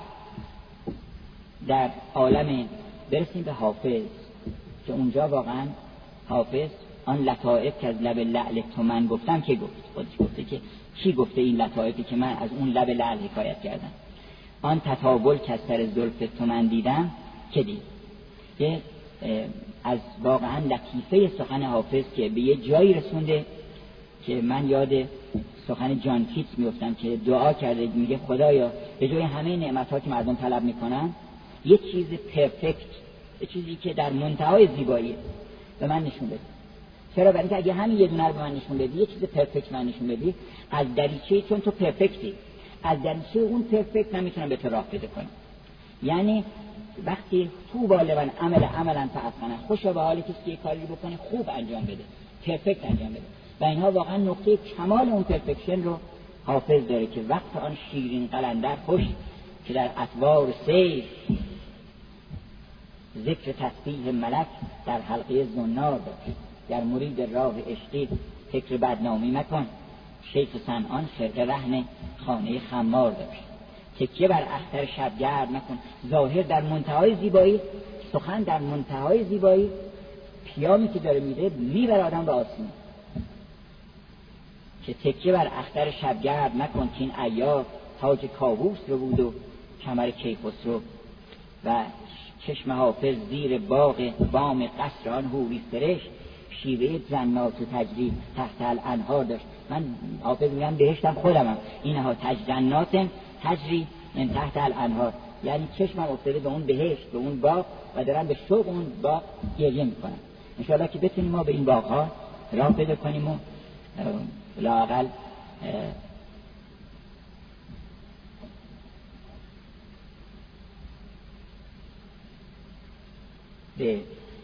در عالم برسیم به حافظ که اونجا واقعا حافظ آن لطائف که از لب لعل تو من گفتم که گفت خودش گفته که کی گفته این لطائفی که من از اون لب لعل حکایت کردم. آن تطاول که از سر زلف تو من دیدم که دید. که از واقعا لطیفه سخن حافظ که به یه جایی رسونده که من یاد سخن جان کیتس میفتم که دعا کرده، میگه خدایا به جای همه نعمت‌ها که مردم طلب میکنن یه چیز پرفکت، یه چیزی که در منتهای زیبایی به من نشون بده. چرا؟ برای اینکه اگه همین یه دونه رو به من نشون بدی، یه چیز پرفکت من نشون بدی، از دریچه، چون تو پرفکتی، از دریچه اون پرفکت نمیتونم به تو راه پیدا کنم. یعنی وقتی تو بالبن عمل عملا فعفنه، خوشا به حالی کسی که یک کاری بکنه خوب انجام بده، پرفکت انجام بده. و اینها واقعا نقطه کمال اون پرفکشن رو حافظ داره که وقت آن شیرین قلندر خوش که در اطوار سیر ذکر تسبیح ملک در حلقه زنار داشت. در مرید راه عشقی فکر بدنامی مکن، شیخ صنعان خرقه رهن خانه خمار داشت. تکیه بر اختر شبگرد مکن، ظاهر در منتهای زیبایی، سخن در منتهای زیبایی، پیامی که داره میده میبره آدم به آسمان. که تکیه بر اختر شبگرد مکن که این عیار تاج کاووس رو بود و کمر کیخسرو. و چشم حافظ زیر باغ بام قصر آن حوری فرشت، شیوه جنات و تجری تحت الانهار داشت. من حافظ میگم بهشتم خودمم، اینها تج جنات تجری من تحت الانهار، یعنی چشمم افتاده به اون بهشت، به اون باغ و دارم به شوق اون باغ گریه میکنم. انشاءالله که بتونیم ما به این باغها راه پیدا کنیم و لااقل به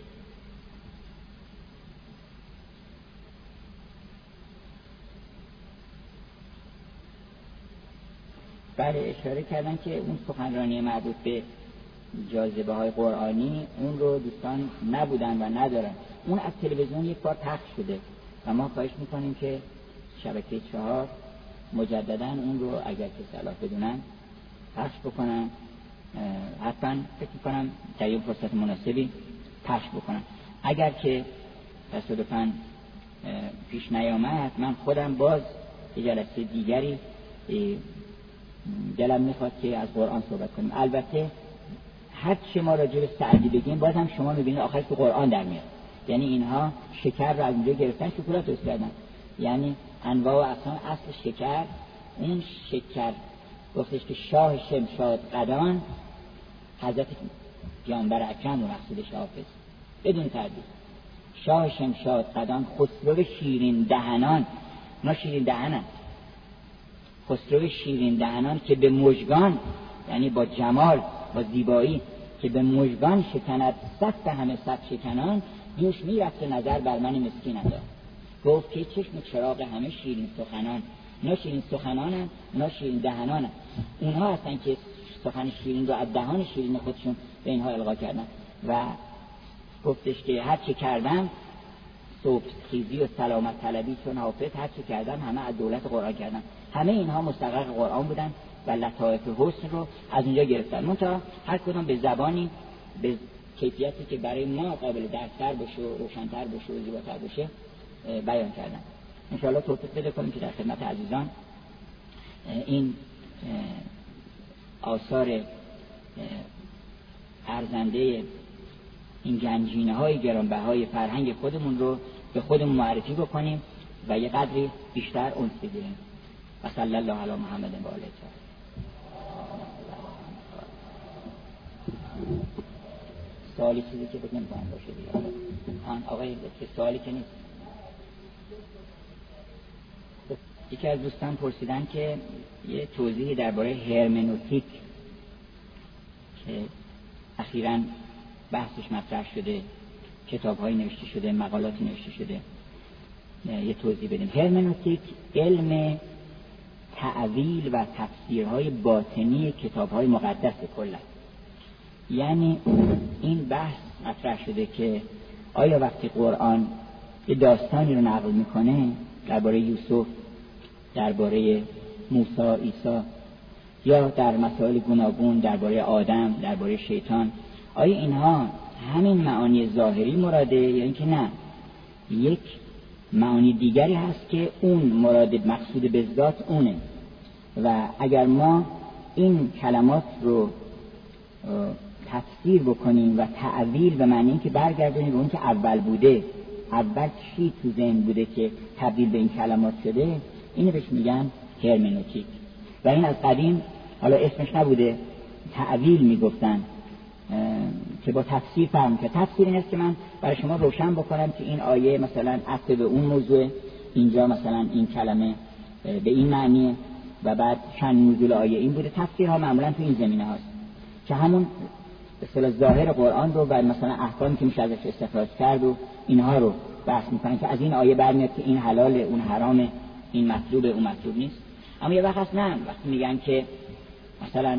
بله اشاره کردن که اون سخنرانی مربوط به جاذبه های قرآنی اون رو دوستان نبودن و ندارن. اون از تلویزیون یک بار پخش شده و ما خواهش میکنیم که شبکه چهار مجددا اون رو اگر که صلاح بدونن پخش بکنن. حتما فکر میکنم در یک فرصت مناسبی پخش بکنن. اگر که تصادفاً پیش نیامد من خودم باز یه جلسه دیگری دلم میخواد که از قرآن صحبت کنیم. البته هر چه ما راجع به سعدی بگیم باز هم شما میبینید آخرش تو قرآن در میاد. یعنی اینها شکر رو از اونجا گرفتن شکلات درست کردن، یعنی انواع و اقسام اصل شکر. اون شکر گفتش که شاه شمشاد قدان حضرت پیامبر اکرم و مقصودش حافظ بدون تردید. شاه شمشاد قدان خسرو شیرین دهنان، ما شیرین دهنن، خسرو شیرین دهنان که به مژگان، یعنی با جمال با زیبایی که به مژگان شکند صف همه صف شکنان، دوش میرفت نظر بر من مسکین انداخت. گفت که چشم چراغ همه شیرین سخنان، نه شیرین سخنانن نه شیرین دهنانن. اونها هستن که سخن شیرین رو از دهان شیرین خودشون به اینها القا کردن و گفتش که هر چی کردم صبح خیزی و سلامت طلبی چون حافظ هر چی کردم همه از دولت قرآن کردم. همه اینها مستغرق قرآن بودن و لطائف حسن رو از اونجا گرفتن. منتها هر کدوم به زبانی به کیفیتی که برای ما قابل درک‌تر باشه و روشن‌تر باشه و زیباتر باشه بیان کردن. ان شاء الله توفیق پیدا کنیم که در خدمت عزیزان این آثار ارزنده این گنجینه‌های گرانبهای فرهنگ خودمون رو به خودمون معرفی بکنیم و یه قدری بیشتر انس بگیریم. و صلی الله علی محمد و آله الطاهرین. سوالی چیزی که فکر نمی‌کنم باشه دیگه. آن آقای سوالی که نیست. یکی از دوستان پرسیدن که یه توضیحی درباره هرمنوتیک که اخیراً بحثش مطرح شده، کتاب‌هایی نوشته شده، مقالاتی نوشته شده، یه توضیح بدیم. هرمنوتیک علم تعویل و تفسیرهای باطنی کتاب‌های مقدس کلا. یعنی این بحث مطرح شده که آیا وقتی قرآن یه داستانی رو نقل میکنه درباره یوسف، درباره موسی، عیسی، یا در مسائل گوناگون درباره آدم، درباره شیطان، آیا اینها همین معانی ظاهری مراده یا اینکه نه یک معانی دیگری هست که اون مراد مقصود به ذات اونه؟ و اگر ما این کلمات رو تفسیر بکنیم و تعویل به معنی که برگردونیم به اون که اول بوده، اول چی تو ذهن بوده که تبدیل به این کلمات شده، اینو بهش میگن هرمنوتیک. و این از قدیم، حالا اسمش نبوده، تعویل میگفتن که با تفسیر فهم که تفسیر این است که من برای شما روشن بکنم که این آیه مثلا عطف به اون موضوع، اینجا مثلا این کلمه به این معنیه و بعد چند نزول آیه این بوده. تفسیرها معمولا تو این زمینه هاست که همون به اصطلاح ظاهر قرآن رو و مثلا احکامی که میشه ازش استخراج کرد و اینها رو بحث میکنن که از این آیه برمیاد که این حلاله، اون حرامه، این مطلوبه، اون مطلوب نیست. اما یه وقت هست نه، وقتی میگن که مثلا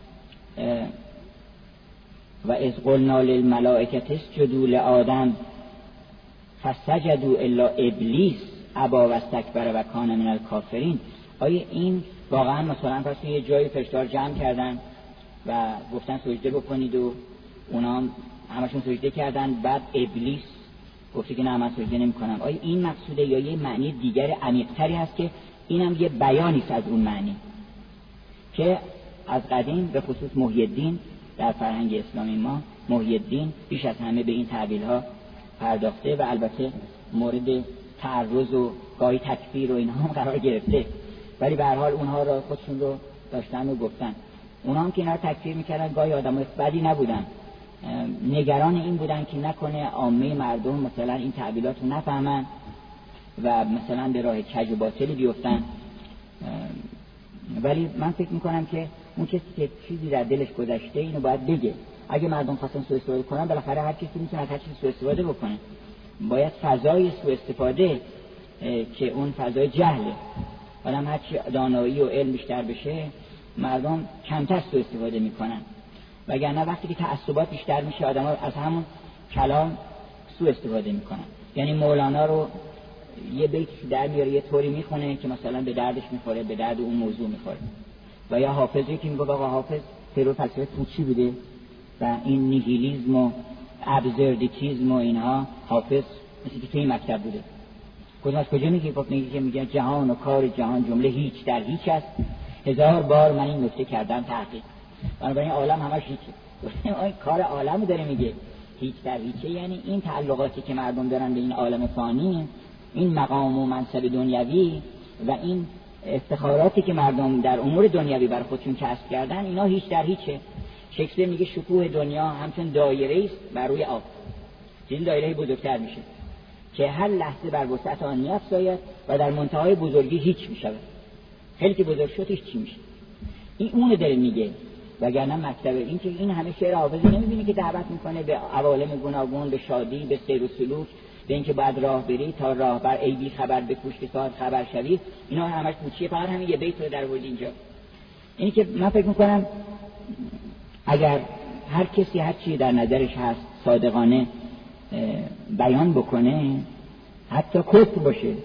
و اذ قلنا للملائکه اسجدوا لآدم فسجدوا الا ابلیس ابا واستکبر و کان من الکافرین، آیا این واقعا مثلا پس یه جای فرشته‌ها جمع کردن و گفتن سجده بکنید و اونا هم همشون سجده کردن، بعد ابلیس گفته که نه من سجده نمی‌کنم؟ آیا این مقصوده یا یه معنی دیگر عمیق‌تری هست که اینم یه بیانی است از اون معنی که از قدیم به خصوص محی الدین در فرهنگ اسلامی ما، محی الدین بیش از همه به این تعبیرها پرداخته و البته مورد تعرض و گاهی تکفیر و اینها هم قرار گرفته، ولی به هر حال اونها را خودشون رو داشتن و گفتن. اونها هم که اینا رو تکفیر میکردن گاهی آدمای بدی نبودن، نگران این بودن که نکنه عامه مردم مثلا این تعبیرات رو نفهمن و مثلا به راه کج و باطلی بیفتن. ولی من فکر میکنم که اون کسی که چیزی در دلش گذشته اینو باید بگه. اگه مردم خواستن سوء استفاده کنن، بالاخره هر کسی میتونه هر چیزی سوء استفاده بکنه. باید فضای سوء استفاده که اون فضای جهله، آدم هر چی دانایی و علم بیشتر بشه مردم کمتر سوء استفاده میکنن، وگرنه وقتی که تعصبات بیشتر میشه آدم‌ها از همون کلام سوء استفاده میکنن. یعنی مولانا رو یه بیتی در میاره یه طوری میخونه که مثلا به دردش میخوره، به درد اون موضوع میخوره. و یا حافظی که میگه آقا حافظ پیرو فلسفه پوچی بوده و این نیهیلیسم و ابزردیتیسم و اینها حافظ مثل که توی مکتب بوده. کدوم از کجا میگه؟ گفت میگه که میگه جهان و کار جهان جمله هیچ در هیچ است، هزار بار من این نکته کردم تحقیق. بنابراین عالم همش هیچه. این کار عالمو داره میگه هیچ در هیچه، یعنی این تعلقاتی که مردم دارن به این عالم فانی، این مقام و منصب دنیوی و این افتخاراتی که مردم در امور دنیوی برای خودشون کسب کردن، اینا هیچ در هیچه. شکسپیر میگه شکوه دنیا همچون دایره است بر روی آب، این دایره بزرگتر میشه که هر لحظه بر وسعت آن میافزاید و در منتهای بزرگی هیچ میشه. خیلی که بزرگ شد هیچ چی میشه. این اون داره میگه. وگرنه مکتب این که این همه شعر حافظ نمیبینی که دعوت میکنه به عوالم گوناگون، به شادی، به سیر و سلوک، به اینکه بعد راه بری تا راه بر ای بی خبر بکوش که ساعت خبر شوی. اینا همش پوچیه. فقط همین یه بیت رو در آورد اینجا. اینی که من فکر میکنم اگر هر کسی هر چی در نظرش هست صادقانه بیان بکنه، حتی کفر باشه،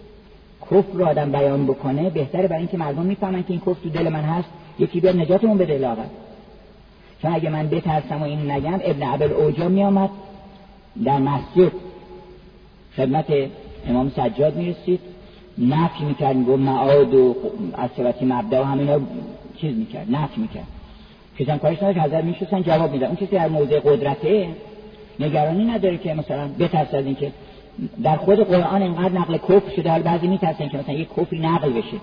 کفر رو آدم بیان بکنه، بهتره برای اینکه مردم میفهمن که این کفر تو دل من هست، یکی بیاد نجاتمون بده لاغر. چون اگه من بترسم و این نگم، ابن ابل اوجا میامد در مسجد خدمت امام سجاد میرسید، نفی میکرد، میگو معاد و از ثبتی مبدا و همینا چیز میکرد، نفی میکرد. کسان کارش نداشت، حضرت میشستن جواب میدن. اون کسی در موضع قدرته نگرانی نداره که مثلا بترس از این که در خود قرآن اینقدر نقل کفر شده، حال بعضی میترسن که مثلا یک کفری نقل بشه.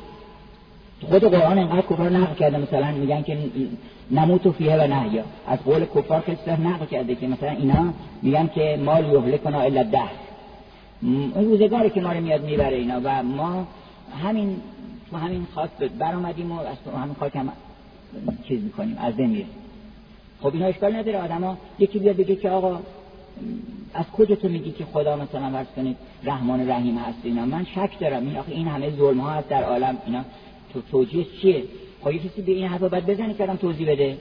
خود قرآن اینقدر کفر نقل کرده، مثلا میگن که نموت فیه و نحیا، از قول کفار خیلی نقل کرده که مثلا اینا میگن که مال یهلکنا الا الدهر، این روزگاری که ما رو میاد میبره اینا، و ما همین تو همین خاک برآمدیم و از تو همین خاک هم چیز میکنیم، از بین میریم. خب اینا اشکال نداره. آدما یکی بیاد بگه که آقا از کجا تو میگی که خدا مثلا فرض کنید رحمان رحیم هست اینا؟ من شک دارم این آخه این همه ظلم ها هست در عالم، اینا تو توجیه چیه؟ خب یه کسی به این حرفا باید بزنه که آدم توضیح بده.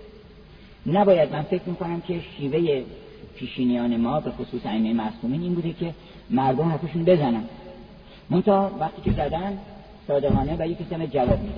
نباید. من فکر میکنم که شیوه پیشینیان ما به خصوص ائمه معصومین این بوده که مردم حرفشون بزنن، منتها وقتی که زدن صادقانه و یکی سم جواب میده.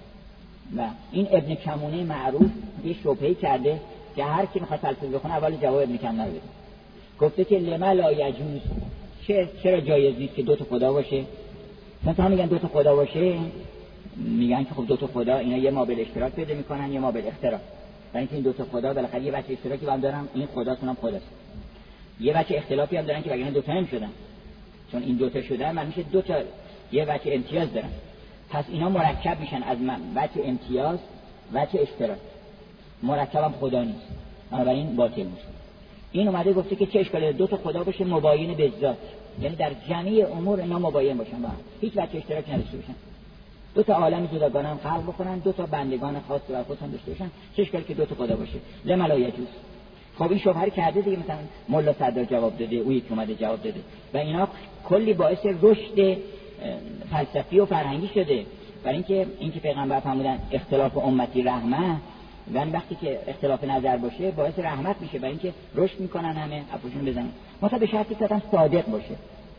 و این ابن کمونه معروف یه شبهه‌ای کرده که هر کی میخواد فلسفه بخونه اول جواب ابن کمونه رو بده. گفته که لما لا یجوز، چه چرا جایز نیست که دو تا خدا باشه؟ مثلا میگن دو تا خدا باشه، میگن که خب دو تا خدا اینا یه ما به اشتراک پیدا میکنن، یه ما به اختلاف. برای اینکه این دو تا خدا بالاخره یه بچه اشتراکی با هم دارن، این خداشون هم خداست. یه بچه اختلافی هم دارن که وگرنه دو تا نمیشدن. چون این دو تا شدن من میشه دو تا یه بچه امتیاز دارن. پس اینا مرکب میشن از بچه امتیاز، بچه اشتراک. مرکبم خدا نیست. بنابراین باطل میشه. این اومده گفته که چه اشکالی دو تا خدا باشه مباین به ذات، یعنی در جمعی امور اینا مباین باشن با هم، هیچ بچه اشتراک نداشته باشن. دو تا عالم جداگانه هم خلق بکنن، دو تا بندگان خاص و خودشون داشته باشن، چه اشکالی که دو تا خدا باشه؟ لما لا یجوز. خب این شبهه کرده دیگه، مثلا مولا صدر جواب داده، او یک اومده جواب داده و اینا کلی باعث رشد فلسفی و فرهنگی شده. برای اینکه اینکه پیغمبر فرمودن اختلاف امتی رحمت، و وقتی که اختلاف نظر باشه باعث رحمت میشه، برای اینکه رشد میکنن همه اپوشون بزنن. مثلا به شرطی که آدم صادق باشه،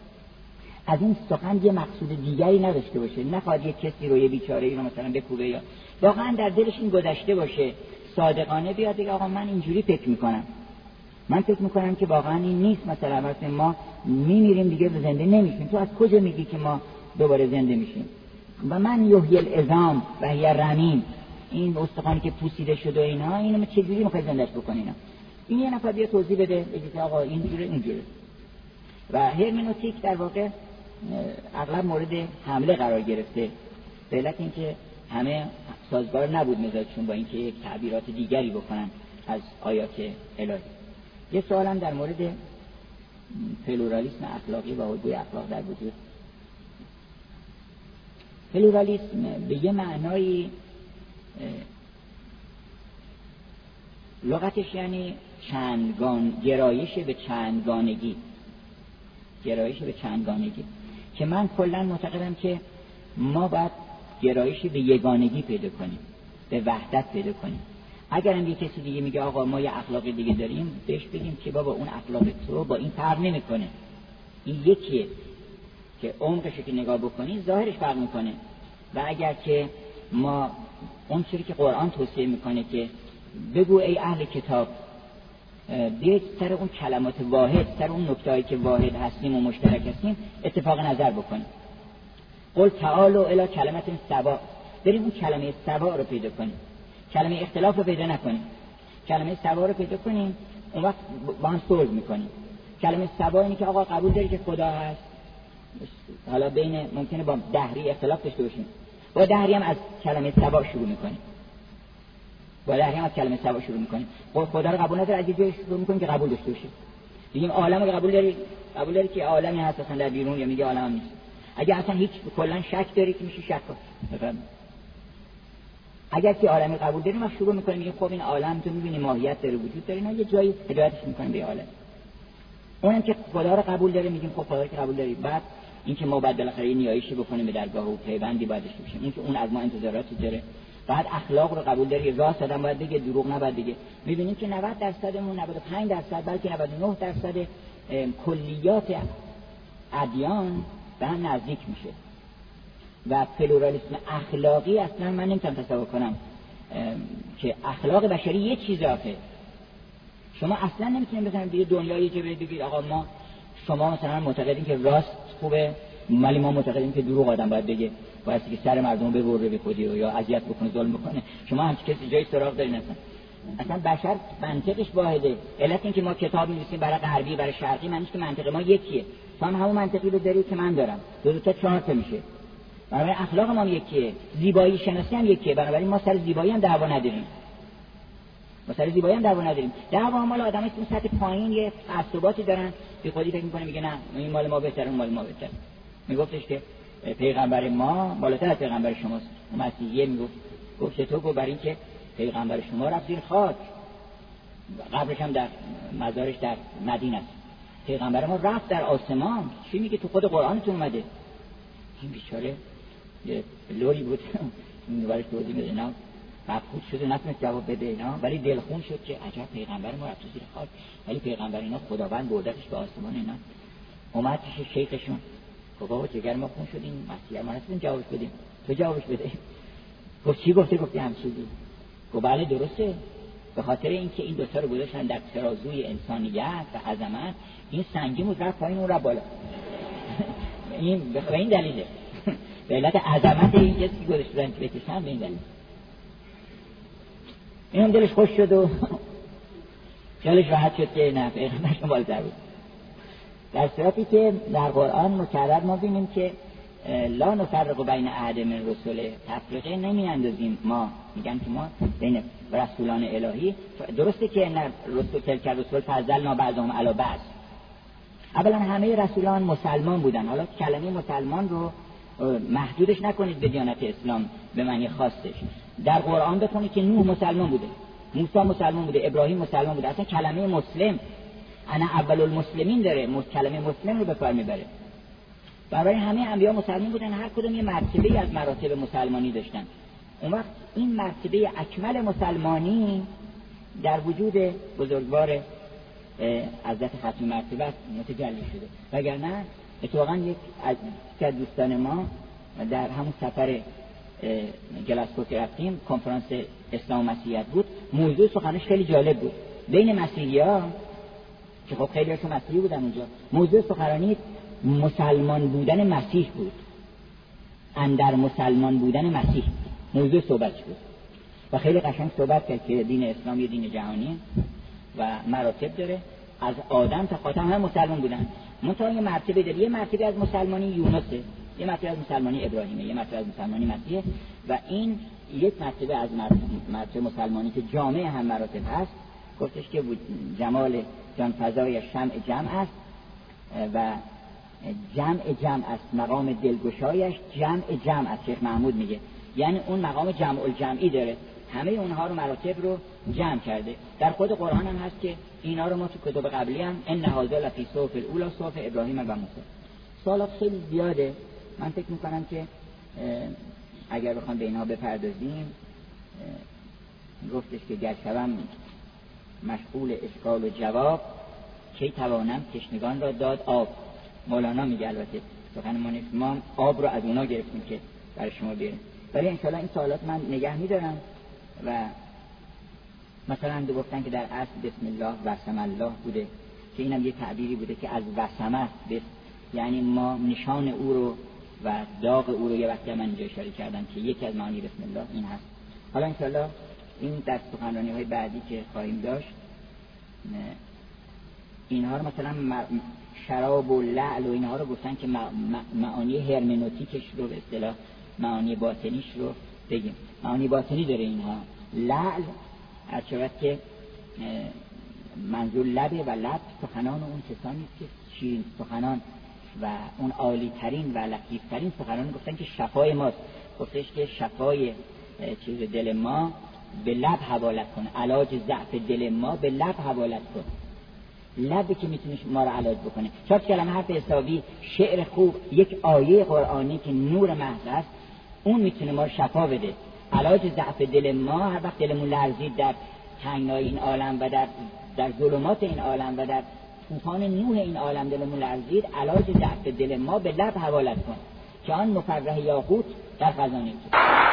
از این سخن یه مقصود دیگری نداشته باشه، نخواد یه کسی رو یه بیچاره‌ای رو مثلا بکوبه، یا واقعا در دلش این گذشته باشه، صادقانه بیاد بگه آقا من اینجوری فکر میکنم، من فکر میکنم که واقعا این نیست، مثلا مثلا ما میمیریم دیگه زنده نمیشیم، تو از کجا میگی که ما دوباره زنده میشیم؟ و من یحیی العظام و هی رمیم، این استخوانی که پوسیده شده و اینا، اینو چجوری میخوای زندهش بکنی اینا؟ این یه نفر بیا توضیح بده، بگه که آقا اینجوره اینجوره. و هرمنوتیک در واقع اغلب مورد حمله قرار گرفته، به علت اینکه همه سازگار نبود مزاجشون با اینکه یک تعبیرات دیگری بکنن از آیات الهی. یه سوالم در مورد پلورالیسم اخلاقی و حدود اخلاق در وجود. پلورالیسم به یه معنای لغتش یعنی چندگان، گرایش به چندگانگی، گرایش به چندگانگی که من کلا معتقدم که ما باید گرایش به یگانگی پیدا کنیم، به وحدت پیدا کنیم. اگرم یه کسی دیگه میگه آقا ما یه اخلاق دیگه داریم، بهش بگیم که بابا اون اخلاق تو با این فرق نمیکنه، این یکیه که عمقش که نگاه بکنی ظاهرش فرق میکنه. و اگر که ما اون چیزی که قرآن توصیه میکنه که بگو ای اهل کتاب، بیاید سر اون کلمات واحد، سر اون نکتهایی که واحد هستیم و مشترک هستیم اتفاق نظر بکنیم. قل تعالوا الی کلمة سواء، بریم اون کلمه سواء رو پیدا کنیم، کلمه اختلاف رو پیدا نکنیم، کلمه سواء رو پیدا کنیم، اون وقت با هم صلح میکنیم. کلمه سواء اینه که آقا قبول داری که خدا هست، حالا بین ممکنه با دهری اختلاف داشته باشیم، با دهری هم از کلمه سواء شروع میکنیم، با دهری هم از کلمه سواء شروع میکنیم. خدا رو قبول نداره، از یه جایی شروع میکنیم که قبول داشته باشه. میگیم عالم رو قبول داری، قبول داری که عالمی هست اصلا در بیرون، یا میگه عالم نیست. اگه اصلا هیچ کلا شک داری که میشه شک کن. بفهم. اگر که عالمی قبول داریم ما شروع میکنیم میگیم خب این عالم تو میبینی ماهیت داره، وجود داره، نه یه جایی هدایتش میکنیم به عالم. اونم که خدا رو قبول داره میگیم خب خدا رو که قبول داری، بعد اینکه ما بعد بالاخره نیایشی بکنیم به درگاه و پیوندی بعدش بشیم، اینکه اون از ما انتظاراتی داره، بعد اخلاق رو قبول داری، راست آدم باید بگه، دروغ نباید بگه. می‌بینیم که نود درصدمون، نود و پنج درصد، بلکه نود و نه درصد کلیات ادیان به هم نزدیک میشه و پلورالیسم اخلاقی اصلا من نمیتونم تصور کنم که اخلاق بشری یه چیز آخه. شما اصلا نمیتونید بزنید دیگه دنیایی که بگید آقا ما شما مثلا معتقدین که راست خوبه ولی ما معتقدیم که دروغ آدم باید بگه، باید که سر مردم ببره به خودی یا اذیت بکنه، ظلم بکنه. شما همچین کسی جای سراغ دارین؟ اصلا اصلا بشر منطقش واحده. علت این که ما کتاب می‌نویسیم برای غربی برای شرقی معنیش که منطق ما یکیه. تو هم همون منطقی رو داری که من دارم، دو دو تا چهار تا میشه. بنابراین اخلاق ما هم یکیه، زیبایی شناسی هم یکیه. بنابراین ما سر زیبایی هم دعوا نداریم. ما سر زیبایی هم دعوا نداریم. دعوا مال آدمایی که سطح پایین یه تعصباتی دارن، بی خودی فکر می‌کنه میگه نه این مال ما بهتره اون مال ما بهتره. میگفتش که پیغمبر ما بالاتر از پیغمبر شماست. مسیحیه میگفت گفت تو گفت برای اینکه پیغمبر شما رفت زیر خاک، قبرش هم در مزارش در مدینه است. پیغمبر ما رفت در آسمان. چی میگه؟ تو خود قرآنتون اومده. این بیچاره یه لوری بود این دوبارش توضیح میده اینا مبهوت شد و نتونست جواب بده اینا، ولی دلخون شد که عجب پیغمبر ما رفت زیر خاک، ولی پیغمبر اینا خداوند بردتش به آسمان. اینا اومد پیش شیخشون گفت بابا جگر ما خون شدیم، مسیح ما نتونیم جوابش بدیم، تو جوابش بده. گفت چی گفته؟ گفتی هم چیزی. گفت بله درسته، به خاطر اینکه این دو تا رو گذاشتن در ترازوی انسانیت و عظمت، این سنگی بود رفت پایین اون را بالا. این به این دلیله، به علت عظمت این کسی گذاشتن که بکشن، به این دلیل. اینم دلش خوش شد و خیالش راحت شد که نه پیغمبرش بالاتر بود. در صورتی که در قرآن مکرر ما بینیم که لا نفرق بین احد من رسله، تفریقه نمی اندازیم. ما میگن که ما بین رسولان الهی، درسته که نه رسول تلک رسول فضلنا بعضهم علی بعض، اولا همه رسولان مسلمان بودن. حالا کلمه مسلمان رو محدودش نکنید به دیانت اسلام به معنی خاصش. در قرآن بخونید که نوح مسلمان بوده، موسی مسلمان بوده، ابراهیم مسلمان بوده. اصلا کلمه مسلم انا اول المسلمین داره، کلمه مسلم رو به کار میبره. برای همه انبیا مسلمان بودن، هر کدوم یه مرتبه از مراتب مسلمانی داشتن. اون وقت این مرتبه اکمل مسلمانی در وجود بزرگوار حضرت ختم مرتبه متجلی شده. وگرنه اتفاقا یک از دوستان ما در همون سفر گلاسکو که رفتیم، کنفرانس اسلام و مسیحیت بود، موضوع سخنش خیلی جالب بود. بین مسیحی‌ها که خب خیلی هاشون مسیحی بودن اونجا، موضوع سخنرانی مسلمان بودن مسیح بود. اندر مسلمان بودن مسیح موضوع صحبت بود و خیلی قشنگ صحبت کرد که دین اسلام یه دین جهانی و مراتب داره، از آدم تا خاتم هم مسلمان بودن. منتها یه مرتبه داره، یه مرتبه از مسلمانی یونسه، یه مرتبه از مسلمانی ابراهیمه، یه مرتبه از مسلمانی مسیحه و این یک مرتبه از مرتبه مسلمانی که جامع هم مراتب هست. گفتش که جمال جان فضای شمع جمع است و جمع جمع است، مقام دلگشایش جمع جمع است. شیخ محمود میگه یعنی اون مقام جمع الجمعی داره، همه اونها رو مراتب رو جمع کرده. در خود قرآن هم هست که اینا رو ما تو کتب قبلی هم ان هذا لفی صحف الاولی صحف ابراهیم و موسی. سوالات خیلی زیاده، من فکر میکنم که اگر بخوام به اینها بپردازیم گفتش که گرچه مشغول اشکال و جواب کی توانم تشنگان را داد آب. مولانا میگه، البته سخن ما نیست، ما آب رو از اونا گرفتیم که برای شما بیاریم، ولی انشاءالله این سوالات من نگه میدارم. و مثلا دو گفتن که در اصل بسم الله وسم الله بوده که اینم یه تعبیری بوده که از وسمه است، یعنی ما نشان او رو و داغ او رو یه وقتی من اینجا اشاره کردم که یکی از معانی بسم الله این هست. حالا انشاءالله این در سخنرانی‌های بعدی که خواهیم داشت اینها رو مثلا شراب و لعل و اینها رو گفتن که معانی هرمنوتیکش رو به اصطلاح معانی باطنیش رو بگیم. معانی باطنی داره اینها. لعل هرچند که منظور لبه و لب سخنان اون کسانی که شیرین سخنان و اون عالی ترین و لطیف ترین سخنان گفتن که شفای ماست. گفتش که شفای چیز دل ما به لب حوالت کن، علاج ضعف دل ما به لب حوالت کن. لبی که میتونه ما رو علاج بکنه. شاید کلمه حرف حسابی، شعر خوب، یک آیه قرآنی که نور محض است، اون میتونه ما رو شفا بده. علاج ضعف دل ما هر وقت دلمون لرزید در تنگنای این عالم و در در ظلمات این عالم و در طوفان نوح این عالم دلمون لرزید، علاج ضعف دل ما به لب حوالت کن که آن مفرح یاقوت در خزانه تو.